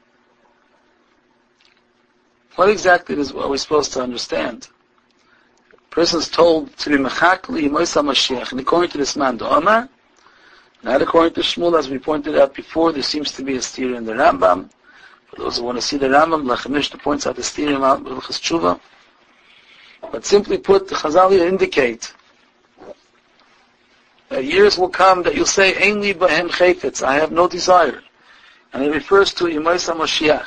What exactly is what we're supposed to understand? A person is told to be mechak li Moisa Mashiach, and according to this man, the Omar, not according to Shmuel, as we pointed out before, there seems to be a steer in the Rambam. For those who want to see the Rambam, Lachemishna points out the steer in Hilchos Tshuva. But simply put, the Chazal indicate that years will come that you'll say, Ein li b'hem chayfetz, I have no desire. And it refers to Moisa Mashiach.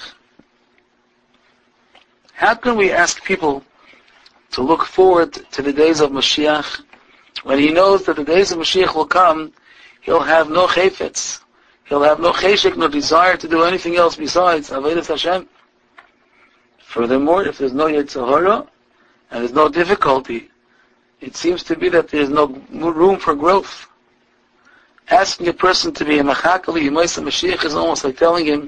How can we ask people to look forward to the days of Mashiach when he knows that the days of Mashiach will come, he'll have no chayfetz, he'll have no cheshek, no desire to do anything else besides Avodas Hashem. Furthermore, if there's no Yetzer Hara and there's no difficulty, it seems to be that there's no room for growth. Asking a person to be a mechak li Moisa Mashiach is almost like telling him,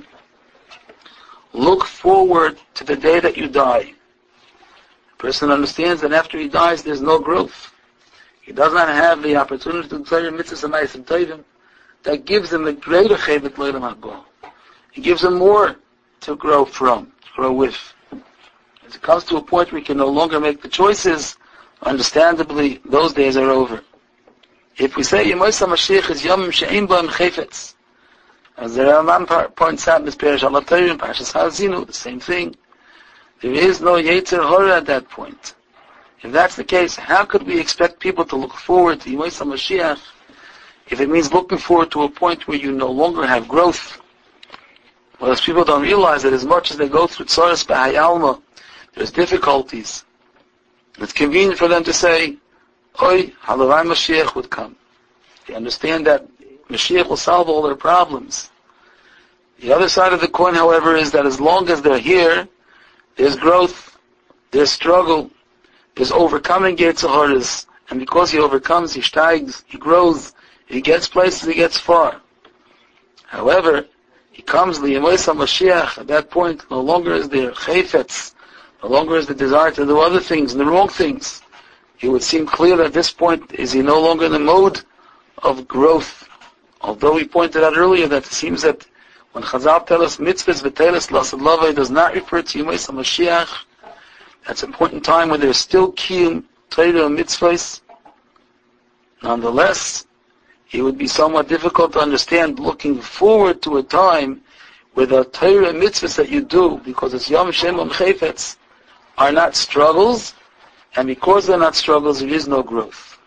look forward to the day that you die. The person understands that after he dies, there's no growth. He does not have the opportunity to declare mitzvahs and ma'asim tovim. That gives him the greater chayvet l'olam haba. It gives him more to grow from, to grow with. As it comes to a point where he can no longer make the choices, understandably, those days are over. If we say Yemoisa Mashiach is Yom She'ein B'hem Chayfetz, as the Rambam points out in this Perish Alatayr and Parshas Ha'azinu, the same thing. There is no Yetzer Hara at that point. If that's the case, how could we expect people to look forward to Yemoisa Mashiach if it means looking forward to a point where you no longer have growth? Well, as people don't realize that as much as they go through Tzoros B'Hayalma, there's difficulties. It's convenient for them to say, Oy, Halavai Mashiach would come. They understand that Mashiach will solve all their problems. The other side of the coin, however, is that as long as they're here, there's growth, there's struggle, there's overcoming Yetzer Haras, and because he overcomes, he steigs, he grows, he gets places, he gets far. However, he comes Yemoisa Mashiach, at that point, no longer is there chayfetz, no longer is the desire to do other things, and the wrong things. It would seem clear that at this point, is he no longer in the mode of growth. Although we pointed out earlier that it seems that when Chazal tell us mitzvahs v'teles lasad lavai does not refer to Yemoisa Mashiach, that's a point in time when there's still kiyum Torah and mitzvahs. Nonetheless, it would be somewhat difficult to understand looking forward to a time where the Torah and mitzvahs that you do, because it's Yom Shemam Chayfetz, are not struggles, and because they're not struggles, there is no growth.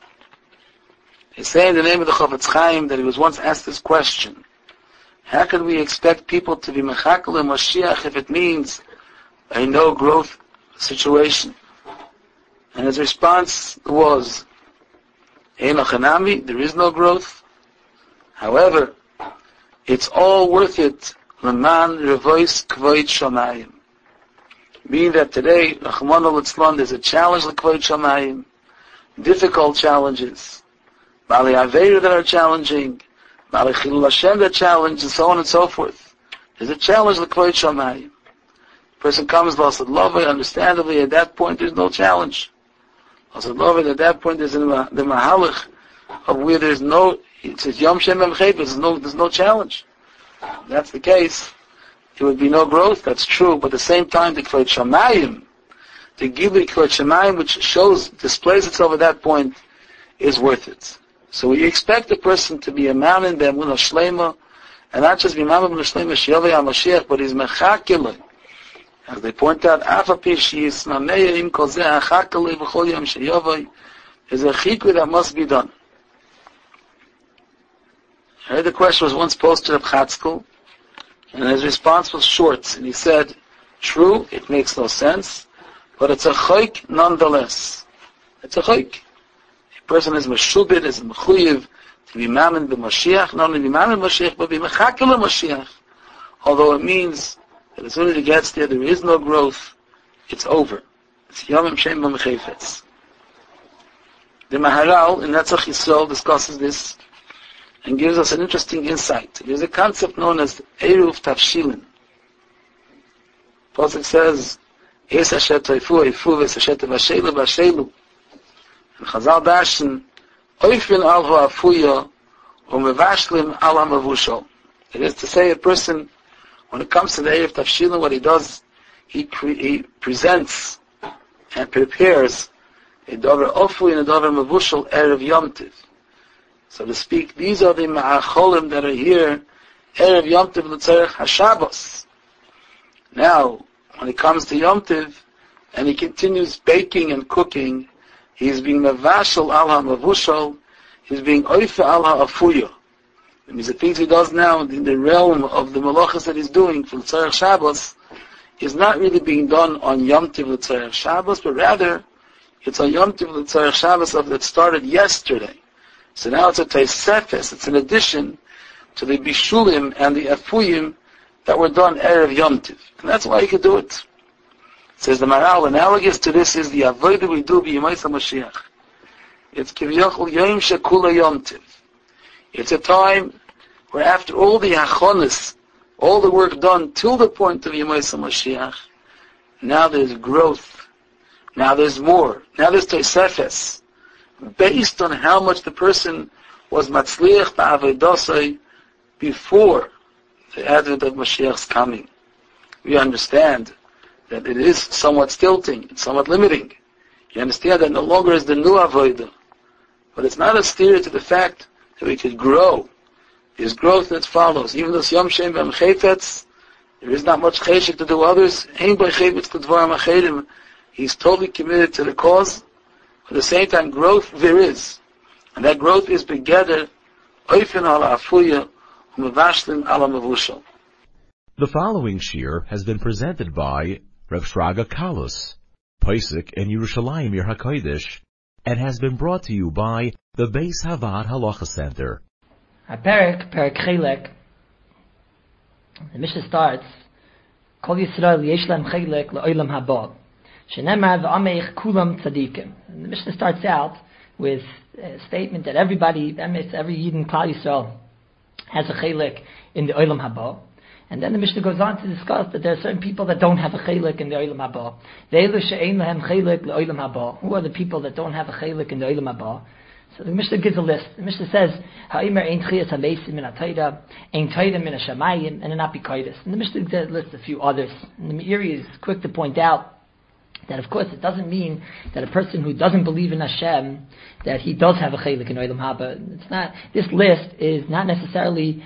They say in the name of the Chofetz Chaim that he was once asked this question: how can we expect people to be mechakal and Mashiach if it means a no growth situation? And his response was, Ein Lachanami, there is no growth. However, it's all worth it, Leman Revois Kvoit Shamayim. Meaning that today, Rachmana Litzlan, there's a challenge L'Kvoit Shamayim, difficult challenges, Bali Aveira that are challenging, Bali Chilul Hashem that challenge, and so on and so forth. There's a challenge L'Kvoit Shamayim. Person comes, Lasad Lavai, understandably, at that point there's no challenge. Lasad Lavai, at that point there's the Mahalach of where there's no, it says Yom Shem Em Chayv, there's no challenge. If that's the case, there would be no growth. That's true. But at the same time, the Kvod Shamayim, the Gilui Kvod Shamayim, which displays itself at that point, is worth it. So we expect a person to be a man in the Emunah Shlema, and not just be a man in the Shlema Sheyavei HaMashiach, but he's Mechakilei. As they point out, Afapi Sheyisnameya Im Kol Zeh Achakilei V'chol Yom Sheyavei, is a chikui that must be done. I heard the question was once posted at Chatzkel, and his response was short, and he said, true, it makes no sense, but it's a chayk nonetheless. It's a chayk. A person is meshubed, is mechuyev, to be mamen b'Mashiach, not only be mamen b'Mashiach, but be mechakel b'Mashiach. Although it means that as soon as he gets there is no growth, it's over. It's Yomim Shem b'Mechefetz. The Maharal in Netzach Yisrael discusses this and gives us an interesting insight. There's a concept known as Eruv Tafshilin. Pasuk says, Es Asher Toifu, Eifu, Es Asher Tevashelu, Vashelu. And Chazal Dashin, Oifin al Ho'afuya, Umevashlim al HaMavushal. It is to say, a person, when it comes to the Eruv Tafshilin, what he does, he presents and prepares a Dover Ofui and a Dover Mavushal Erev Yom Tiv. So to speak, these are the Ma'acholim that are here, Erev Yom Tiv L'Tzarech HaShabbos. Now, when it comes to Yom Tiv, and he continues baking and cooking, he's being Mavashal Al HaMavushal, he's being Oifa Al HaAfuya. It means the things he does now in the realm of the Malachas that he's doing for L'Tzarech Shabbos is not really being done on Yom Tiv L'Tzarech Shabbos, but rather, it's a Yom Tiv L'Tzarech Shabbos that started yesterday. So now it's a Teisefes, it's an addition to the Bishulim and the Afuyim that were done Erev Yom Tiv. And that's why you could do it. It says the Maharal, analogous to this is the Avodah we do b'Yemais HaMashiach. It's Kivyochel Yom Shekula Yom Tiv. It's a time where after all the Hachonis, all the work done till the point of Yemais HaMashiach, now there's growth. Now there's more. Now there's Tosefes. Based on how much the person was matzliach ba'avodosai before the advent of Mashiach's coming. We understand that it is somewhat stilting, it's somewhat limiting. You understand that no longer is the new avodah. But it's not a steer to the fact that we could grow. There's growth that follows. Even though Yom Shem b'Mechefetz, there is not much cheshik to do others. Ein b'Chefetz k'dvarim acherim. He's totally committed to the cause. At the same time, growth there is. And that growth is begether, oifen ala afuya, umevashlim ala mavushal. The following shir has been presented by Rav Shraga Kalus, Pesach in Yerushalayim Yer HaKodesh, and has been brought to you by the Beis Havad Halacha Center. Perek Chelek. The Mishnah starts, Kol Yisrael yesh lem chelek le'olam haba. Shenemar v'ameich kulam tzadikim. And the Mishnah starts out with a statement that every Yid in Klal Yisrael has a chelek in the olam haba. And then the Mishnah goes on to discuss that there are certain people that don't have a chelek in the olam haba. Ve'elu she'ein lehem chelek le'olam haba. Who are the people that don't have a chelek in the olam haba? So the Mishnah gives a list. The Mishnah says, Ha'imar ein chiyas ha'leisim min ha'tayda, ein tayda min ha'shamayim, and an apikoidus. And the Mishnah lists a few others. And the Meiri is quick to point out that of course it doesn't mean that a person who doesn't believe in Hashem, that he does have a chelik in Olam Haba. It's not, this list is not necessarily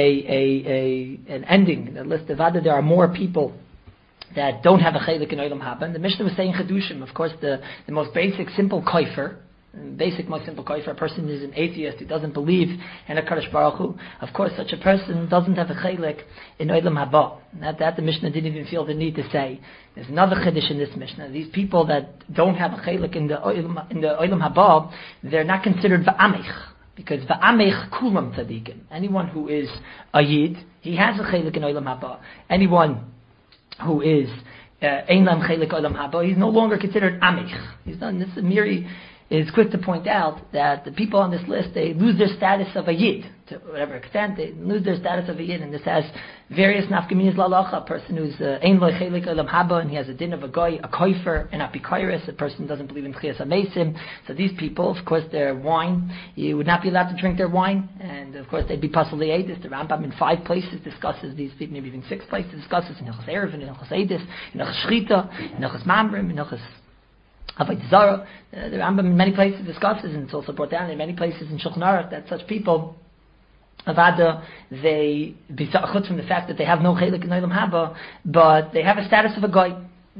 an ending. The list of other, there are more people that don't have a chelik in Olam Haba. And the Mishnah was saying Chedushim, of course the most basic, simple koifer, most simple koifer, a person is an atheist who doesn't believe in a Kadosh Baruch Hu. Of course, such a person doesn't have a chelik in Olam Haba. That the Mishnah didn't even feel the need to say. There's another chiddush in this Mishnah. These people that don't have a chelik in the Olam Haba, they're not considered va'amech, because va'amech kulam tzadikim. Anyone who is a yid, he has a chelik in Olam Haba. Anyone who is ein lam chelik Olam Haba, he's no longer considered amech. He's done this. Meiri is quick to point out that the people on this list, they lose their status of a yid. To whatever extent, they lose their status of a yid, and this has various nafkaminas lalacha. A person who's ein lo chelik olam haba, and he has a din of a goy, a koifer, an apikoiris, a person who doesn't believe in tchias hamesim. So these people, of course, their wine, you would not be allowed to drink their wine, and of course they'd be pasul le'edis. The Rambam in 5 places discusses these people, maybe even 6 places discusses, in Hilchos Erev, in Hilchos Eidis, in Hilchos Shchita, in Hilchos Mamrim, in Hilchos Avodah Zarah. The Rambam in many places discusses, and it's also brought down in many places in Shulchan Aruch, that such people, Avada, they be chutz from the fact that they have no chelik in Olam Haba, but they have a status of a goy.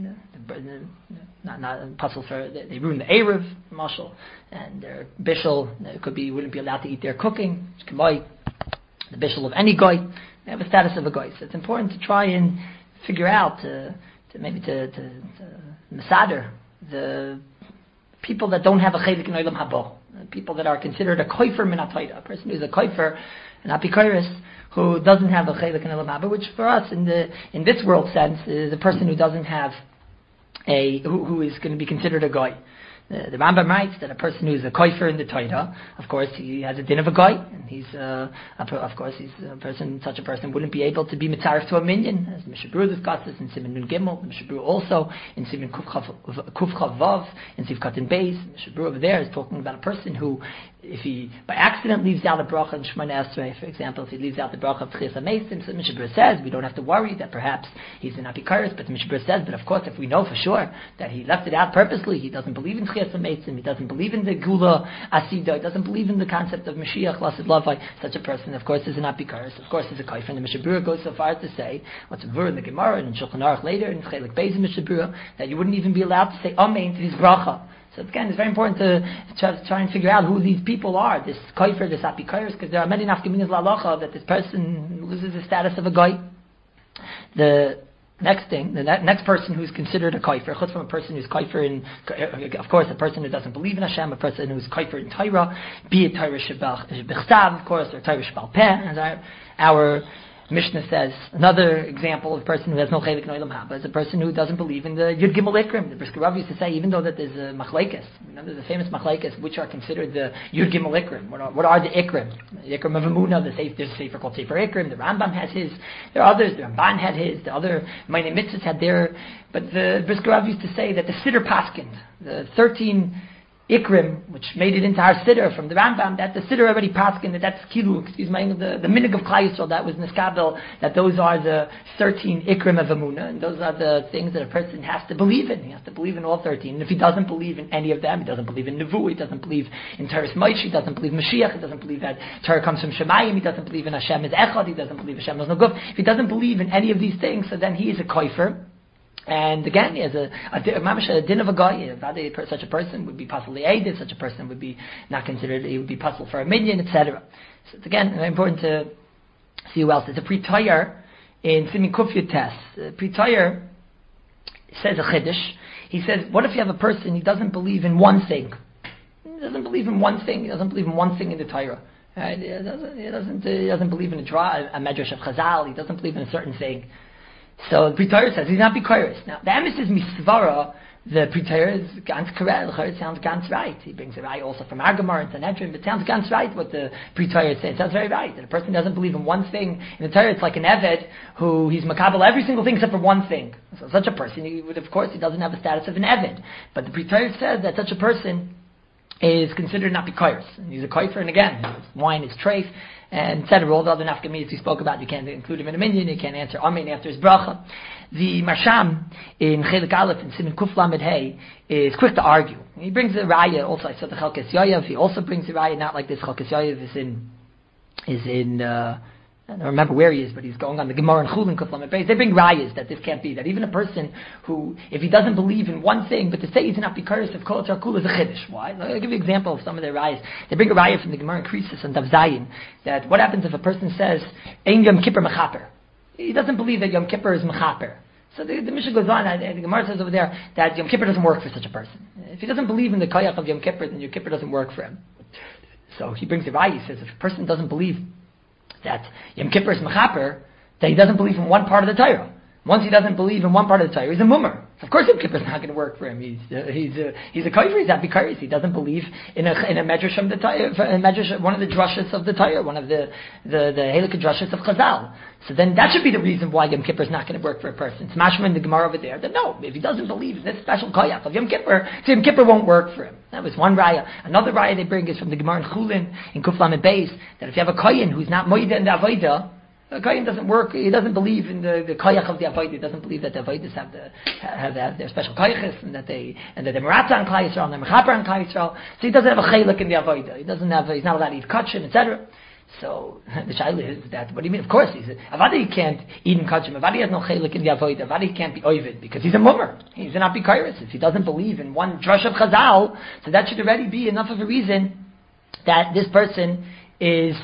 Not puzzle for they ruin the Erev, Mashal, and their bishul wouldn't be allowed to eat their cooking. The bishul of any goy, they have a status of a goy. So it's important to try and figure out to masader the people that don't have a chelik in Olam Haba, people that are considered a koifer min ha-Torah, a person who's a koifer, an apikoris, who doesn't have a chelik in Olam Haba, which for us in this world sense is a person who doesn't have who is going to be considered a goy. The Rambam writes that a person who is a koifer in the Torah, of course, he has a din of a goy, and he's such a person wouldn't be able to be mitzaref to a minyan, as Mishnah Berurah discusses in Siman Nun Gimel, Mishnah Berurah also in Siman Kuf Chav Vav, in Sivkat and Beis. Mishnah Berurah over there is talking about a person who, if he by accident leaves out a bracha in Shemona Esrei, for example, if he leaves out the bracha of Tchias HaMeisim, so Mishnah Berurah says we don't have to worry that perhaps he's an apikoros, but Mishnah Berurah says, but of course, if we know for sure that he left it out purposely, he doesn't believe in Tchias HaMeisim, he doesn't believe in the Gula Asida, he doesn't believe in the concept of Mashiach Lasid Lavai, such a person, of course, is an apikoros, of course, is a koifer. And the Mishnah Berurah goes so far as to say, what's a vur in the Gemara and in Shulchan Aruch later, in Chelik Beis in Mishnah Berurah, that you wouldn't even be allowed to say Amen to his bracha. So again, it's very important to try and figure out who these people are, this koifer, this apikoros, because there are many nafkaminas lalacha that this person loses the status of a goy. The next person who's considered a koifer, chutz from a person who's koifer of course, a person who doesn't believe in Hashem, a person who's koifer in Torah, be it Torah shebechtav, of course, or Torah shebal peh, as our Mishnah says. Another example of a person who has no chelik in Olam Haba is a person who doesn't believe in the Yud Gimel Ikrim. The Brisker Rav used to say, even though that there's a machlekes, there's a famous machlekes which are considered the Yud Gimel Ikrim. What are the Ikrim? The Ikrim of Emunah, there's a sefer called Sefer Ikrim, the Rambam has his, there are others, the Ramban had his, the other Minei Mitzvahs had their, but the Brisker Rav used to say that the Siddur Paskind, the 13 Ikrim, which made it into our Siddur from the Rambam, that the Siddur already paskin, that's Kilu, the minig of Klal Yisrael, that was Niskabel, that those are the 13 Ikrim of Emunah, and those are the things that a person has to believe in. He has to believe in all 13. And if he doesn't believe in any of them, he doesn't believe in Nevuah, he doesn't believe in Teres Moshe, he doesn't believe in Mashiach, he doesn't believe that Torah comes from Shemayim, he doesn't believe in Hashem is Echad, he doesn't believe Hashem is no guf. If he doesn't believe in any of these things, so then he is a koifer. And again, he has a din of a guy. Such a person would be pasul le'edis. Such a person would be not considered. He would be pasul for a minyan, etc. So it's again very important to see who else. It's a Pritoyer in Simin Kufyut Tes. Pritoyer says a chiddush. He says, what if you have a person, he doesn't believe in one thing? He doesn't believe in one thing. He doesn't believe in one thing in the Torah. Right? He doesn't believe in a medrash of Chazal. He doesn't believe in a certain thing. So the Pritoyer says he's not bikoros. Now the emes is misvara. The Pritoyer is ganz correct. It sounds ganz right. He brings a right also from Argamar and Sanhedrin, but it sounds ganz right what the Pritoyer says. It sounds very right. That a person doesn't believe in one thing in the Torah. It's like an Eved who he's makabel every single thing except for one thing. So such a person, of course, he doesn't have the status of an Eved. But the Pritoyer says that such a person is considered not bikoros. And he's a koifer, and again, wine is treif, and etc. All the other nafkaminas we spoke about, you can't include him in a minyan, you can't answer amen after his bracha. The Marsham in Chelik Aleph in Siman Kuf Lamed Hey is quick to argue. He brings a raya also. I saw the Chalkes Yoyev. He also brings a raya, not like this. Chalkes Yoyev is in I don't remember where he is, but he's going on the Gemara and Chulin Kuf Lamed Beis. They bring rayas that this can't be. That even a person who, if he doesn't believe in one thing, but to say he's not bikoros of Kol Tzarkul is a chiddush. Why? I'll give you an example of some of their rayas. They bring a raya from the Gemara and Krisis and Dav Zayin that what happens if a person says Ein Yom Kippur Mechaper? He doesn't believe that Yom Kippur is Mechaper. So the Mishnah goes on, the Gemara says over there that Yom Kippur doesn't work for such a person. If he doesn't believe in the koyach of Yom Kippur, then Yom Kippur doesn't work for him. So he brings the raya. He says if a person doesn't believe that Yom Kippur is mechaper, that he doesn't believe in one part of the Torah. Once he doesn't believe in one part of the Torah, he's a mummer. Of course, Yom Kippur is not going to work for him. He's a kafir. He's apikaris. He doesn't believe in a medrash from the Torah, one of the drushes of the Torah, one of the halakha drushes of Chazal. So then that should be the reason why Yom Kippur is not going to work for a person. It's mashma in the Gemara over there that no, if he doesn't believe in this special koyach of Yom Kippur, so Yom Kippur won't work for him. That was one raya. Another raya they bring is from the Gemara in Chulin in Kuf Lamed Beis that if you have a kohen who's not moida in the avodah, the kohen doesn't work. He doesn't believe in the koyach of the avodah. He doesn't believe that the avodas have their special koyachs and that they're meratza on Klal Yisrael and they're mechaper on Klal Yisrael. So he doesn't have a chelik in the avodah. He's not allowed to eat kachim, etc. So the shaila is that. What do you mean? Of course, avadi can't eat in kachim. Avadi has no chelik in the avodah. Avadi can't be oivid because he's a mummer. He's an apikaris. If he doesn't believe in one drush of Chazal, so that should already be enough of a reason that this person is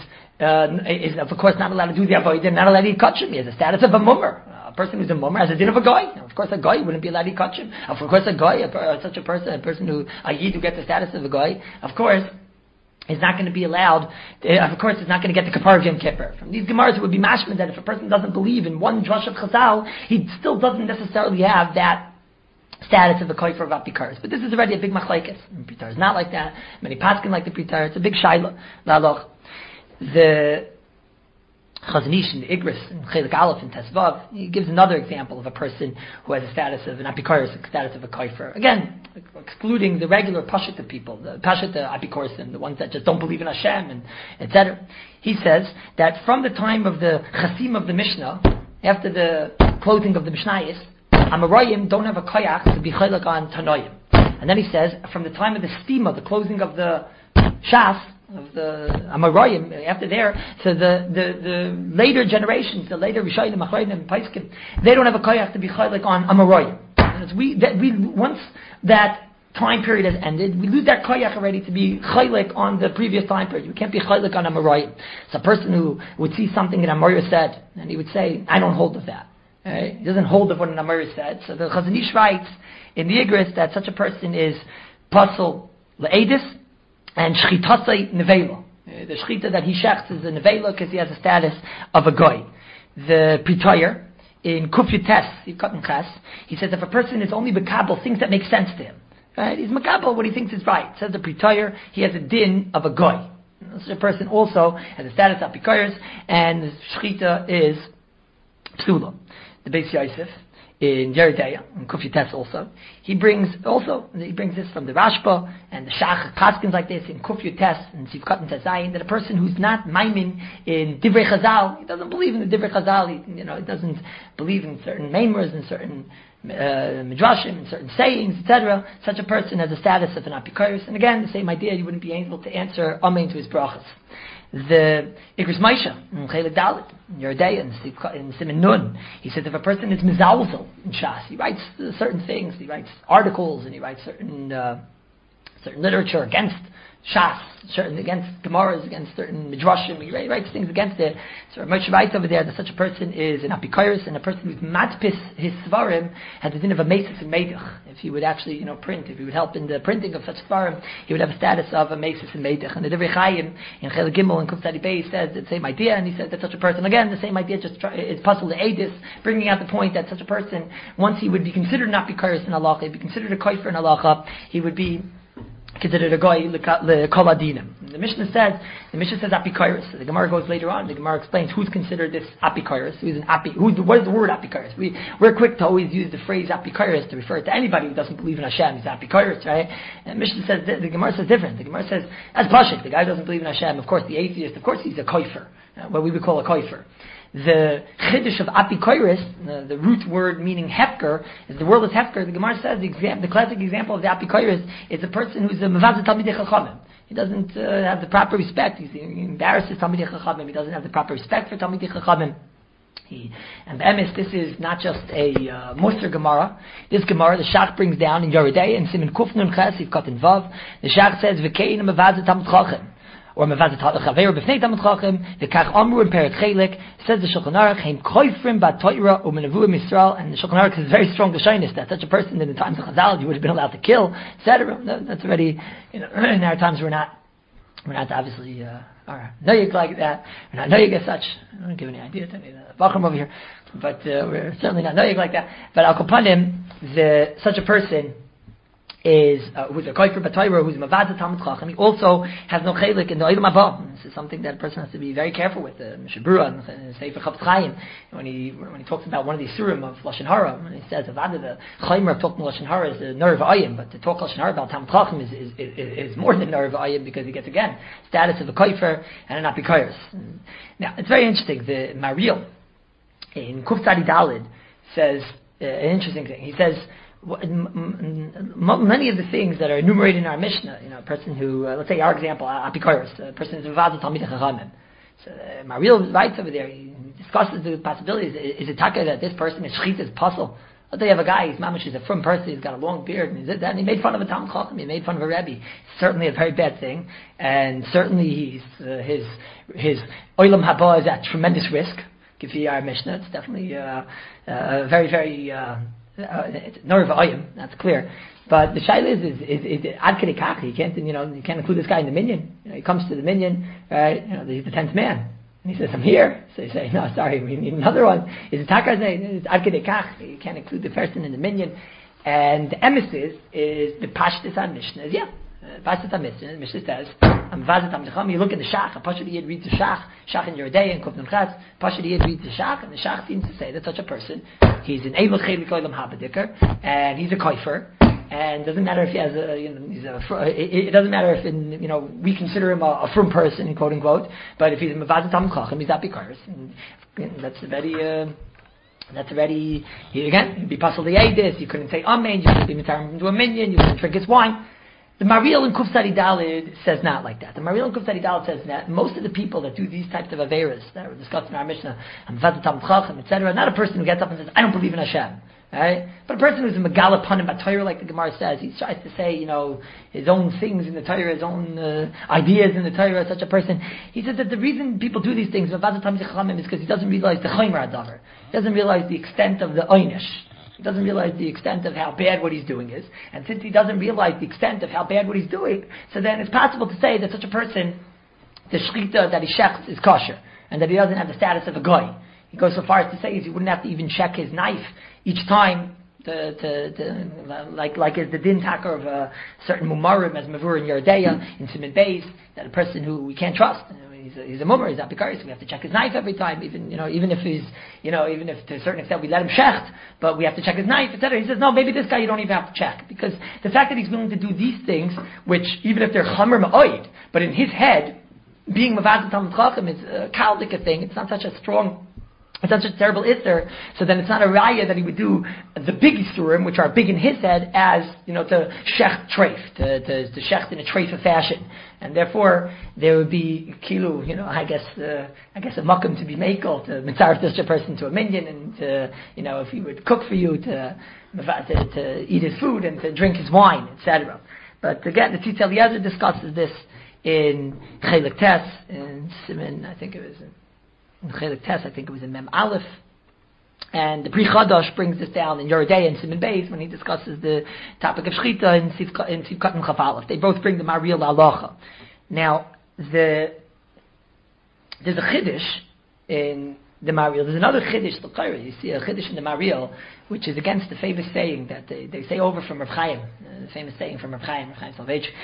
of course not allowed to do the avodah, not allowed to eat kachim. He has the status of a mummer. A person who's a mummer has a din of a guy. Of course, a guy wouldn't be allowed to eat kachim. Of course, a guy, such a person who a yid who gets the status of a guy, of course, is not going to be allowed. Of course, is not going to get the kapar of Yom Kippur. From these gemaras, it would be mashman that if a person doesn't believe in one drush of Chazal, he still doesn't necessarily have that status of the koifer of apikaris. But this is already a big machlekes. Pritar is not like that. Many paskin like the pritar. It's a big shaila. Laloch. The Chazon Ish in the Igris in Chelik Aleph in Tesvav, he gives another example of a person who has a status of an apikaris, a status of a koifer. Again, excluding the regular pashita people, the pashita apikoris, the ones that just don't believe in Hashem and etc. He says that from the time of the chasim of the Mishnah, after the closing of the Mishnayos, Amoraim don't have a koyach to be chaylik on Tanoim. And then he says, from the time of the stima, the closing of the Shas, of the Amoraim, after there, so the later generations, the later Rishayim, Achronim, and Paiskim, they don't have a koyach to be chaylik on Amoraim. Once that time period has ended, we lose that koyach already to be chaylik on the previous time period. We can't be chaylik on Amoraim. It's a person who would see something that Amoraim said, and he would say, I don't hold of that. Right? He doesn't hold of what an Amoraim said. So the Chazon Ish writes in the Igris that such a person is pasul le'edis, and shchitasei nevela. The shchita that he shechts is a nevela because he has a status of a goy. The Pritayr in Kufyutes, he says if a person is only Makabel things that make sense to him, right? He's Makabel what he thinks is right. Says the Pritayr, he has a din of a goy. Such a person also has a status of Apikaris, and the shchita is psula. The Beis Yosef in Yeridea, in Kufyutes also. He brings this from the Rashba and the Shach Paskins like this in Kufyutes and Sivkat and Tazayin, that a person who's not maimin in Divrei Chazal, he doesn't believe in the Divrei Chazal, he doesn't believe in certain meimers and certain midrashim and certain sayings, etc. Such a person has a status of an apikaris, and again the same idea, you wouldn't be able to answer amen to his brachas. The Igros Moshe in Chelik Dalet in Yeridea in Siman Nun, he says if a person is mizalzel in Shas, he writes certain things, he writes articles and he writes certain literature against Shas, against Gemaras, against certain midrashim, he writes things against it. So Moshe writes over there that such a person is an apikaris, and a person who's matpis his svarim has the din of a mesis and meidach. If he would actually, print, if he would help in the printing of such svarim, he would have a status of a mesis and meidach. And the Divrei Chaim in Chelik Gimel and Kuf Tzadi Beis says the same idea, and he says that such a person, again, the same idea, is pasul le'edis, bringing out the point that such a person, once he would be considered an apikaris in halacha, he'd be considered a koifer in halacha, he would be considered a goy lekol adinim. The Mishnah says apikaris. The Gemara goes later on. The Gemara explains who's considered this apikaris. What is the word apikaris? We're quick to always use the phrase apikaris to refer to anybody who doesn't believe in Hashem. He's apikaris, right? And Mishnah says the Gemara says different. The Gemara says as pashut, the guy who doesn't believe in Hashem. Of course, the atheist. Of course, he's a koifer. What we would call a koifer. The chiddush of apikoiris, the root word meaning hefker, is the word is hefker. The Gemara says the classic example of the apikoiris is a person who's a mevazet talmidei chachamim. He doesn't have the proper respect. He embarrasses talmidei chachamim. He doesn't have the proper respect for talmidei chachamim. And Emes, this is not just a Musar Gemara. This Gemara, the Shach brings down in Yeridea and Siman Kuf Nun Ches, Yivkat and Vav. The Shach says v'kein mevazet talmid chacham. Or mevazet chaver b'fnei talmid chacham, v'kach amru in Perek Chelik, says the Shulchan Aruch, heim koifrim ba'toira u'menavuim Yisrael, and the Shulchan Aruch is very strong to shyness that such a person in the times of Chazal you would have been allowed to kill, etc. That's already, in our times we're not We're not obviously noyig like that. We're not noyig as such. I don't give any idea to any of the bachrim over here, but we're certainly not noyig like that. But al kapanim, such a person is who's a koifer b'Torah, who's mavad Talmid Chacham. He also has no chelik in the olam haba. This is something that a person has to be very careful with. Mishabura and Sefer Chafetz Chaim, when he talks about one of these surim of lashon hara, when he says avada the chaimer of talking lashon hara is the nerve ayim, but to talk lashon hara about Talmid Chacham is more than nerve ayim, because he gets again status of a koifer and an apikoros. Now it's very interesting. The Mariel in Kuf Tzadi Dalid says an interesting thing. He says, many of the things that are enumerated in our Mishnah, a person who, let's say our example, apikoros, a person who's involved in Talmidei Chachamim. So Mariel writes over there, he discusses the possibilities. Is it taka that this person is shchita, is puzzle? Let's say you have a guy, his mamash is a frum person, he's got a long beard, and he made fun of a Talmid Chacham, he made fun of a Rebbe. It's certainly a very bad thing, and certainly his olam haba is at tremendous risk. If you are Mishnah, it's definitely very, very nerve ayim, that's clear. But the shaila is ad kei kach. You can't include this guy in the minyan. He comes to the minyan, right? He's the 10th man, and he says, "I'm here." So you say, "No, sorry, we need another one." Is it takar? It's ad kei kach. You can't include the person in the minyan. And the emesis is the pashtus on Mishnah. Yeah. Pashtus on Mishnah. Mishnah says, "I'm vazet am necham." You look in the shach. A Pashut Yid reads the shach in Yeridei and Kufnum Chatz. Pashut Yid reads the shach, and the shach seems to say that such a person, he's an Eilu Chelik Olam Habadiker, and he's a koifer, and doesn't matter if he has it doesn't matter if we consider him a frum person, quote unquote, but if he's a Mavazet Talmid Chacham, he's apikoros, and that's already again, you'd be puzzled the Eidis, you couldn't say amen, you couldn't even turn him into a minion, you couldn't drink his wine. The Mariel in Kuf Tzadi Dalid says not like that. The Mariel in Kuf Tzadi Dalid says that most of the people that do these types of averas that were discussed in our Mishnah, Talmid Chacham, etc., not a person who gets up and says, "I don't believe in Hashem," right? But a person who's a megala panim b'Torah, like the Gemara says, he tries to say, his own things in the Torah, his own ideas in the Torah. Such a person, he says that the reason people do these things, Talmid Chacham, is because he doesn't realize the chaymer adavar. He doesn't realize the extent of the oynish. He doesn't realize the extent of how bad what he's doing is. And since he doesn't realize the extent of how bad what he's doing, so then it's possible to say that such a person, the shchita that he shechts is kosher, and that he doesn't have the status of a goy. He goes so far as to say he wouldn't have to even check his knife each time, like as the din takar of a certain mumarim, as mavur in Yeridei, in Siman Beis, that a person who we can't trust. He's a mummer, he's apikoros, so we have to check his knife every time, even if to a certain extent we let him shecht, but we have to check his knife, etc. He says, no, maybe this guy you don't even have to check, because the fact that he's willing to do these things, which even if they're chamer ma'oid, but in his head, being mavad Talmid Chacham is a kaldik thing, it's not such a strong, it's such a terrible isser, so then it's not a raya that he would do the big isurim, which are big in his head, as, to shecht treif, to shecht in a treif of fashion. And therefore, there would be kilu, I guess a makom to be makel, to mitzaref such a person to a minyan, and to, if he would cook for you, to eat his food, and to drink his wine, etc. But again, the Tzitz Eliezer discusses this in Chelik Tes, in Siman, I think it was in Chelik Tes, I think it was in Mem Aleph, and the Pri Chadash brings this down in Yeridei and Siman Beis when he discusses the topic of Shchita in Sivkat and Chaf Aleph. They both bring the Mariel Halacha. Now, there's a Chiddush in the Mariel. There's another Chiddush, you see a Chiddush in the Mariel, which is against the famous saying that they say over from Rav Chaim, the famous saying from Rav Chaim Soloveitchik.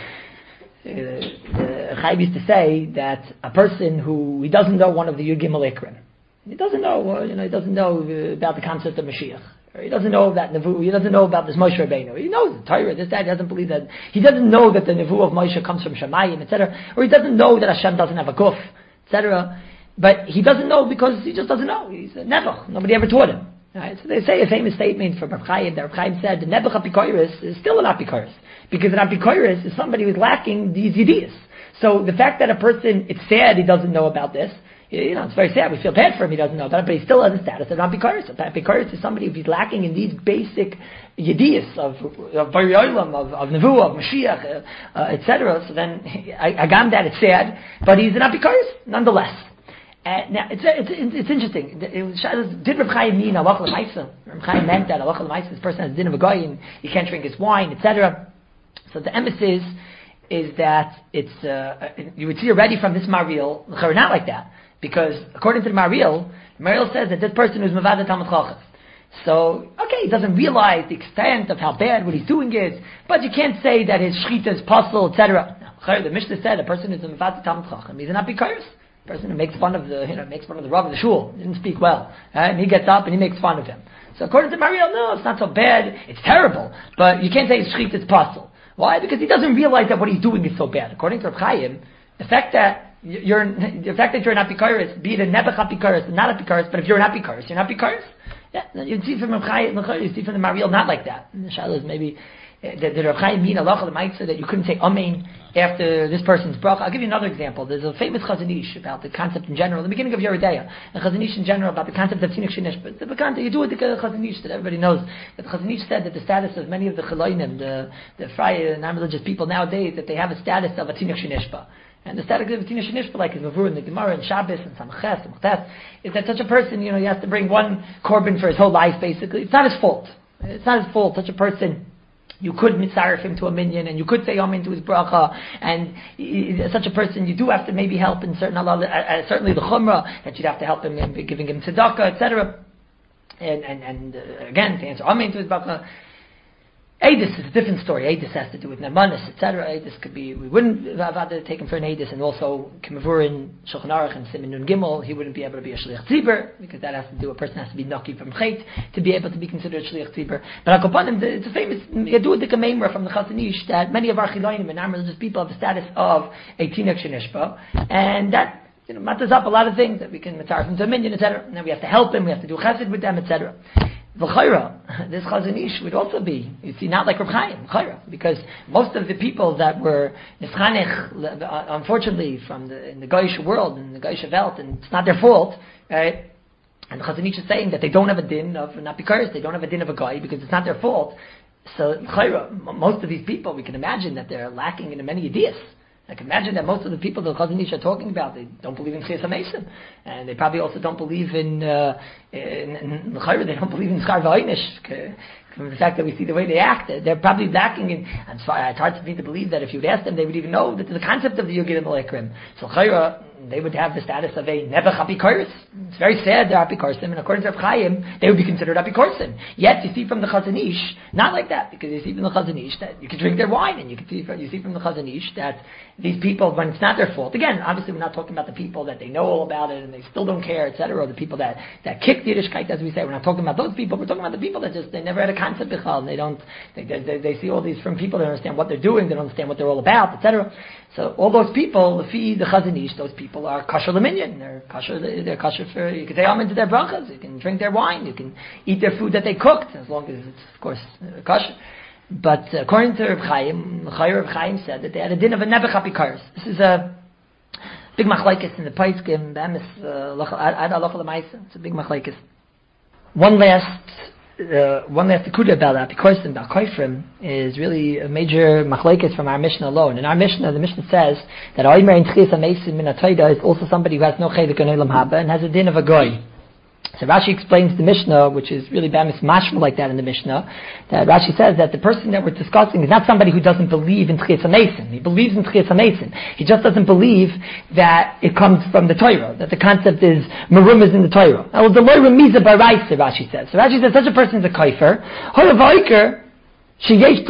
The Chaim used to say that a person who he doesn't know one of the Yud Gimel Ikrim, he doesn't know, he doesn't know about the concept of Mashiach, or he doesn't know that Nevu, he doesn't know about this Moshe Rabbeinu. He knows the Torah, this, that. He doesn't believe that. He doesn't know that the Nevu of Moshe comes from Shemayim, etc. Or he doesn't know that Hashem doesn't have a guf, etc. But he doesn't know because he just doesn't know. He's a nebuch. Nobody ever taught him. Right? So they say a famous statement from Rav Chaim. That Rav Chaim said the nebuch apikoros is still an apikoros, because an apikoros is somebody who's lacking these ideas. So the fact that a person, it's sad he doesn't know about this. It's very sad. We feel bad for him. He doesn't know about it, but he still has a status of apikoros. So apikoros is somebody who's lacking in these basic yediyas of Bari Olam, of Nevuah, of Mashiach, etc. So then, agam that it's sad, but he's an apikoros nonetheless. Now it's interesting. Did Rav Chaim mean halacha l'maisa? Rav Chaim meant that halacha l'maisa, this person has din of a goy and he can't drink his wine, etc. So the emes is is that it's you would see already from this Maril, not like that, because according to the Maril says that this person is Mavad Talmud Chacham. So, okay, he doesn't realize the extent of how bad what he's doing is, but you can't say that his shchita is puzzle, etc. The Mishnah said a person is a Mavad Talmud Chacham, he's an apikoros. A person who makes fun of the Rav of the shul, didn't speak well, and he gets up and he makes fun of him. So according to Mariel, no, it's not so bad, it's terrible, but you can't say his shchita is puzzle. Why? Because he doesn't realize that what he's doing is so bad. According to Reb Chaim, the fact that you're an apikoros, be it a nebuch apikoros, not apikoros, but if you're an apikoros, you're an apikoros. Yeah, you see from Reb Chaim, you see from the Mariel, not like that. And the Shaila is maybe, did Reb Chaim mean halacha l'maisa that you couldn't say amen after this person's bracha? I'll give you another example. There's a famous Chazon Ish about the concept in general, the beginning of Yoreh Deah, and Chazon Ish in general about the concept of Tinuk Shenishba. The Bekanta, you do it the Chazon Ish that everybody knows. That the Chazon Ish said that the status of many of the Chalonim, the Freie, non-religious people nowadays, that they have a status of a Tinuk Shenishba. And the status of a Tinuk Shenishba, like in Mavur and the Gemara and Shabbos and Samches and Machtes, is that such a person, he has to bring one korban for his whole life, basically. It's not his fault. It's not his fault. Such a person, you could mitzaref him to a minyan, and you could say amen to his bracha, and such a person, you do have to maybe help in certain certainly the chumrah, that you'd have to help him in giving him tzedakah, etc. And again, to answer amen to his bracha. Eidus is a different story. Eidus has to do with nemanis, etc. Eidus could be, we wouldn't have to take him for an Eidus, and also Kemavur in Shulchan Aruch and Siman Nun Gimel, he wouldn't be able to be a Shliach Tzibur, because that has to do, a person has to be Naki from Chet to be able to be considered a Shliach Tzibur. But Akopanim, it's a famous Yadudik Meimer from the Chazon Ish that many of our Chilonim and non-religious people have the status of a Tinuk Shenishba, and that matters up a lot of things, that we can mitzaref him to a minyan, etc. And then we have to help him, we have to do chesed with them, etc. V'chayra, this Chazon Ish would also be, you see, not like Reb Chaim, Chayra, because most of the people that were nischanech, unfortunately, in the Goyish world, in the Goyish Welt, and it's not their fault, right? And the Chazon Ish is saying that they don't have a din of an apikoros, they don't have a din of a goy, because it's not their fault. So, Chayra, most of these people, we can imagine that they're lacking in many ideas. I can imagine that most of the people that Chazon Ish are talking about, they don't believe in Chiyas HaMesim, and they probably also don't believe in L'chayra, they don't believe in Schar V'Einish, from the fact that we see the way they act. They're probably lacking in, and so it's hard for me to believe that if you'd ask them, they would even know that the concept of the Yugid and L'Ekrim. So L'chayra, they would have the status of a Nebuch Apikoros. It's very sad they're Apikorsim, and according to Reb Chaim, they would be considered Apikorsim. Yet you see from the Chazon Ish, not like that, because you see from the Chazon Ish that you can drink their wine, and you see from the Chazon Ish that these people, when it's not their fault, again, obviously we're not talking about the people that they know all about it and they still don't care, etc., or the people that kick Yiddishkeit, as we say. We're not talking about those people. We're talking about the people that they never had a concept b'chal. They see all these from people that don't understand what they're doing, they don't understand what they're all about, etc. So all those people, the Chazon Ish, those people are kosher l'minyan. They're kosher for, you can say amen to their brachas, you can drink their wine, you can eat their food that they cooked, as long as it's, of course, kosher. But according to Reb Chaim, Reb Chaim said that they had a din of a nebuch apikoros. This is a big machlekes in the Paiskim, ad halacha l'maisa. It's a big machlekes. One last nekuda about apikoros and about koifrim is really a major machlekes from our Mishnah alone. In our Mishnah, the Mishnah says that Omer in Chiyas HaMesim min HaTorah is also somebody who has no chedek in Olam Haba and has a din of a goy. So Rashi explains the Mishnah, which is really bamis mashma like that in the Mishnah, that Rashi says that the person that we're discussing is not somebody who doesn't believe in Chiyas HaMesim. He believes in Chiyas HaMesim. He just doesn't believe that it comes from the Torah, that the concept is marum is in the Torah. Now, the loy remiza baraisa, Rashi says. So Rashi says such a person is a kaifer. However, he doesn't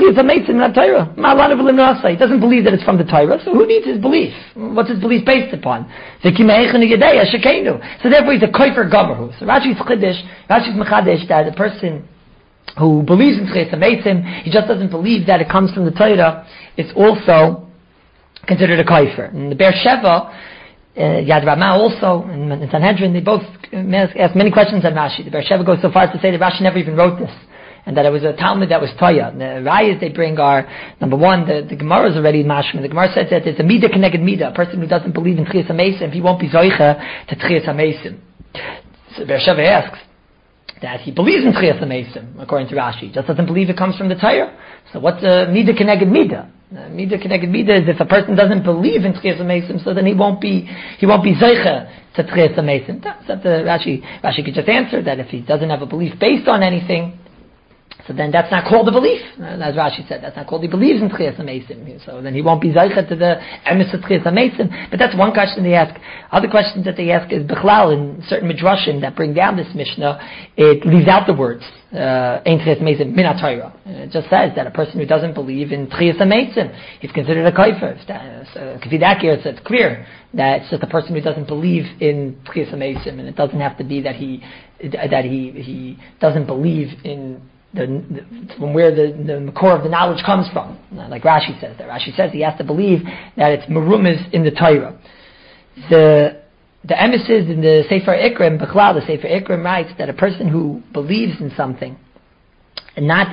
believe that it's from the Torah, so who needs his belief? What's his belief based upon? So therefore he's a koifer gamerhu. So Rashi's mechadesh that the person who believes in Chiyas HaMesim, he just doesn't believe that it comes from the Torah, it's also considered a koifer. And the Be'er Sheva, Yad Ramah also, and Sanhedrin, they both ask many questions on Rashi. The Be'er Sheva goes so far as to say that Rashi never even wrote this, and that it was a Talmud that was Toya. The rayas they bring are, number one, the Gemara is already in Mashma. The Gemara says that it's a Midah Keneged Midah, a person who doesn't believe in Chiyas HaMesim, he won't be Zoicha to Chiyas HaMesim. So Be'er Sheva asks that he believes in Chiyas HaMesim, according to Rashi, just doesn't believe it comes from the Torah. So what's a Midah Keneged Midah? Midah Keneged Midah is if a person doesn't believe in Chiyas HaMesim, so then he won't be Zoicha to Chiyas HaMesim. That's the Rashi could just answer that if he doesn't have a belief based on anything, So then that's not called a belief. As Rashi said, that's not called he believes in Tchias HaMeisim. So then he won't be Zaycha to the emes of Tchias HaMeisim. But that's one question they ask. Other questions that they ask is Bechlal, in certain midrashim that bring down this Mishnah, it leaves out the words Ein Tchias HaMeisim Min HaTorah. It just says that a person who doesn't believe in Tchias HaMeisim, he's considered a kaifer. So Kafidakir, so it's clear that it's just a person who doesn't believe in Tchias HaMeisim, and it doesn't have to be that he doesn't believe in from where the core of the knowledge comes from, like Rashi says. That Rashi says he has to believe that it's merumas in the Torah. The emissaries in the Sefer Ikrim, Bechlal, the Sefer Ikrim writes that a person who believes in something, and not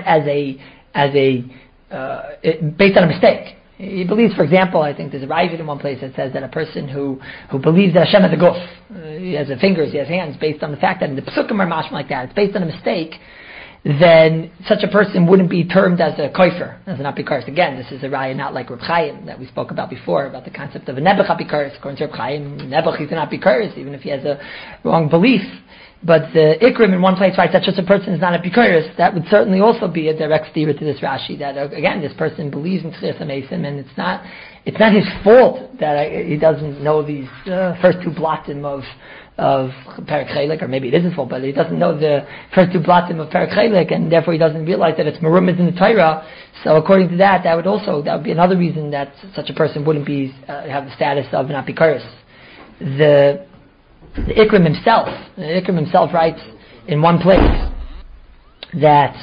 based on a mistake. He believes, for example, I think there's a Ravid in one place that says that a person who believes that Hashem has a guf, he has fingers, he has hands, based on the fact that in the Psukim are mashma like that, it's based on a mistake, then such a person wouldn't be termed as a koifer, as an apikaris. Again, this is a raya not like Reb Chaim that we spoke about before, about the concept of a nebuch apikaris. According to Reb Chaim, nebuch is an apikaris, even if he has a wrong belief. But the Ikrim in one place writes that such a person is not a apikaris. That would certainly also be a direct steer to this Rashi, that again, this person believes in Tchias HaMeisim, and it's not his fault that he doesn't know these first two blatim of Perek Chelek, or maybe it is his fault, but he doesn't know the first two blatim of Perek Chelek, and therefore he doesn't realize that it's merumas in the Torah. So according to that would be another reason that such a person wouldn't be have the status of an apikaris. The Ikrim himself writes in one place that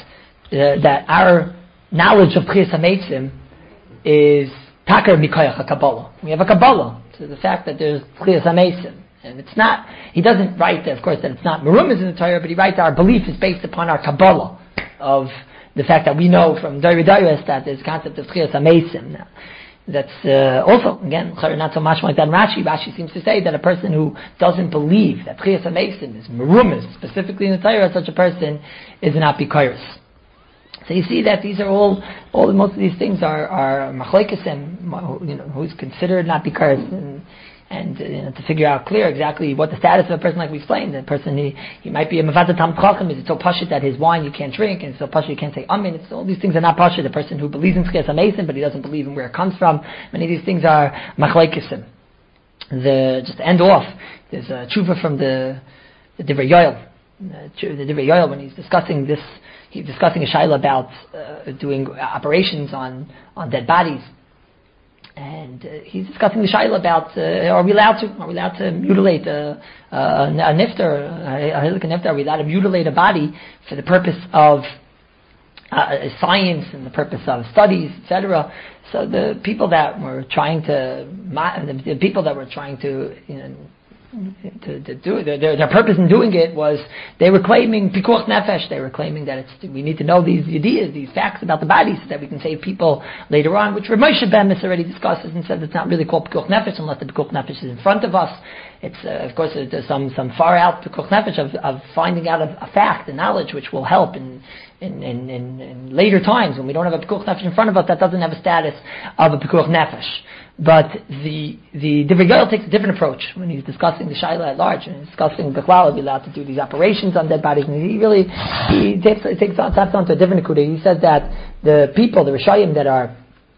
our knowledge of Tchias HaMeisim is takar mikoyach HaKabbalah. We have a Kabbalah to the fact that there's Tchias HaMeisim. And it's not, he doesn't write, of course, that it's not merumas in the Torah, but he writes our belief is based upon our Kabbalah of the fact that we know from Dori Dorius that there's a concept of Tchias HaMeisim. That's also, again, not so much like that Rashi. Rashi seems to say that a person who doesn't believe that Tchias HaMeisim is merumas, specifically in the Torah, such a person is an apikaris. So you see that these are all most of these things are machlokesem, who's considered an apikaris, and to figure out clear exactly what the status of a person, like we explained. The person, he might be a Mevazat Tam Chacham, is it so pashut that his wine you can't drink, and it's so pashut you can't say amen. All these things are not pashut. The person who believes in Tchias HaMeisim, but he doesn't believe in where it comes from. Many of these things are machlokesem. Just to end off, there's a tshuva from the Divrei Yoel. The Divrei Yoel, when he's discussing this, he's discussing a shaila about doing operations on dead bodies. And he's discussing the shaila about are we allowed to mutilate a nifter, a nifter? Are we allowed to mutilate a body for the purpose of science and the purpose of studies, etc.? So the people that were trying to do their purpose in doing it was they were claiming pikuach nefesh. They were claiming that we need to know these ideas, these facts about the body, so that we can save people later on. Which Rav Moshe Bemis already discusses and said it's not really called pikuach nefesh unless the pikuach nefesh is in front of us. It's of course there's some far out pikuach nefesh of finding out a fact, a knowledge which will help in later times when we don't have a pikuach nefesh in front of us. That doesn't have a status of a pikuach nefesh. But the Divrei Yoel takes a different approach when he's discussing the shaila at large, and he's discussing Bechlal, be allowed to do these operations on dead bodies, and he takes on to a different nekuda. He says that the people, the Rishayim that are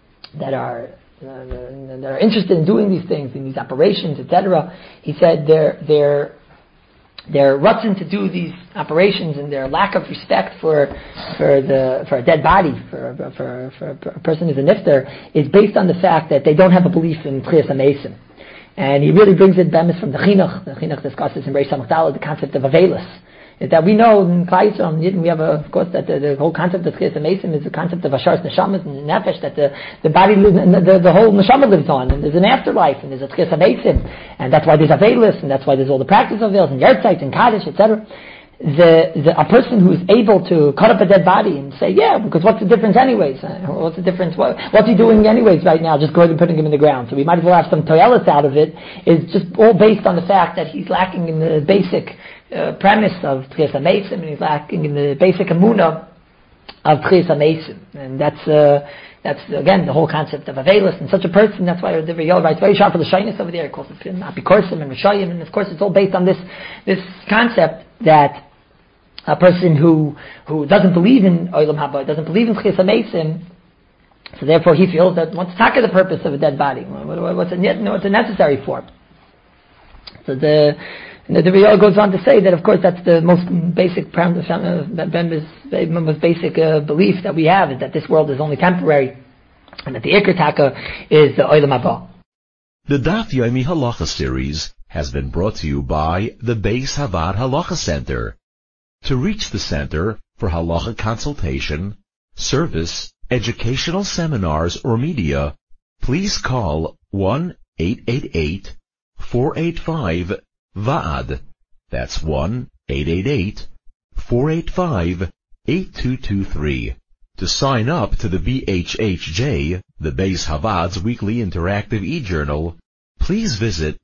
interested in doing these things, in these operations, etc., he said their rutzin to do these operations and their lack of respect for a dead body, for a person who's a nifter, is based on the fact that they don't have a belief in Tchias HaMeisim. And he really brings it bemis from the Chinuch. The Chinuch discusses in Reish Samach Daled the concept of Avelis. Is that we know in Klal Yisrael, we have of course that the whole concept of Tchias HaMeisim is the concept of Asharas Neshamas and Nefesh, that the body lives, the whole Neshama lives on, and there's an afterlife, and there's a Tchias HaMeisim, and that's why there's Avelis, and that's why there's all the practice of Avelis, and Yertzites, and Kaddish, etc. A person who is able to cut up a dead body and say, yeah, because what's the difference anyways? What's the difference? What's he doing anyways right now? Just going and putting him in the ground. So we might as well have some toyelis out of it. Is just all based on the fact that he's lacking in the basic premise of Tchias HaMeisim, and he's lacking in the basic emunah of Tchias HaMeisim. And that's again the whole concept of Avelis, and such a person. That's why the Divrei Yoel writes very sharp for the shyness over there. He calls it Apikosim and Rishayim, and of course it's all based on this concept that a person who doesn't believe in Olam Haba, doesn't believe in Chiyas HaMeisim, so therefore he feels that what's the purpose of a dead body? What's it necessary for? So the Rebbe goes on to say that, of course, that's the most basic belief that we have, is that this world is only temporary, and that the Iker Taka is the Olam Haba. The Daf Yomi Halacha series has been brought to you by the Beis Havad Halacha Center. To reach the center for halacha consultation, service, educational seminars, or media, please call 1-888-485-VAAD. That's 1-888-485-8223. To sign up to the BHHJ, the Beis Havad's weekly interactive e-journal, please visit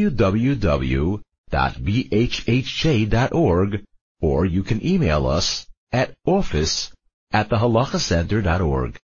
www.bhhj.org, or you can email us at office@thehalachacenter.org.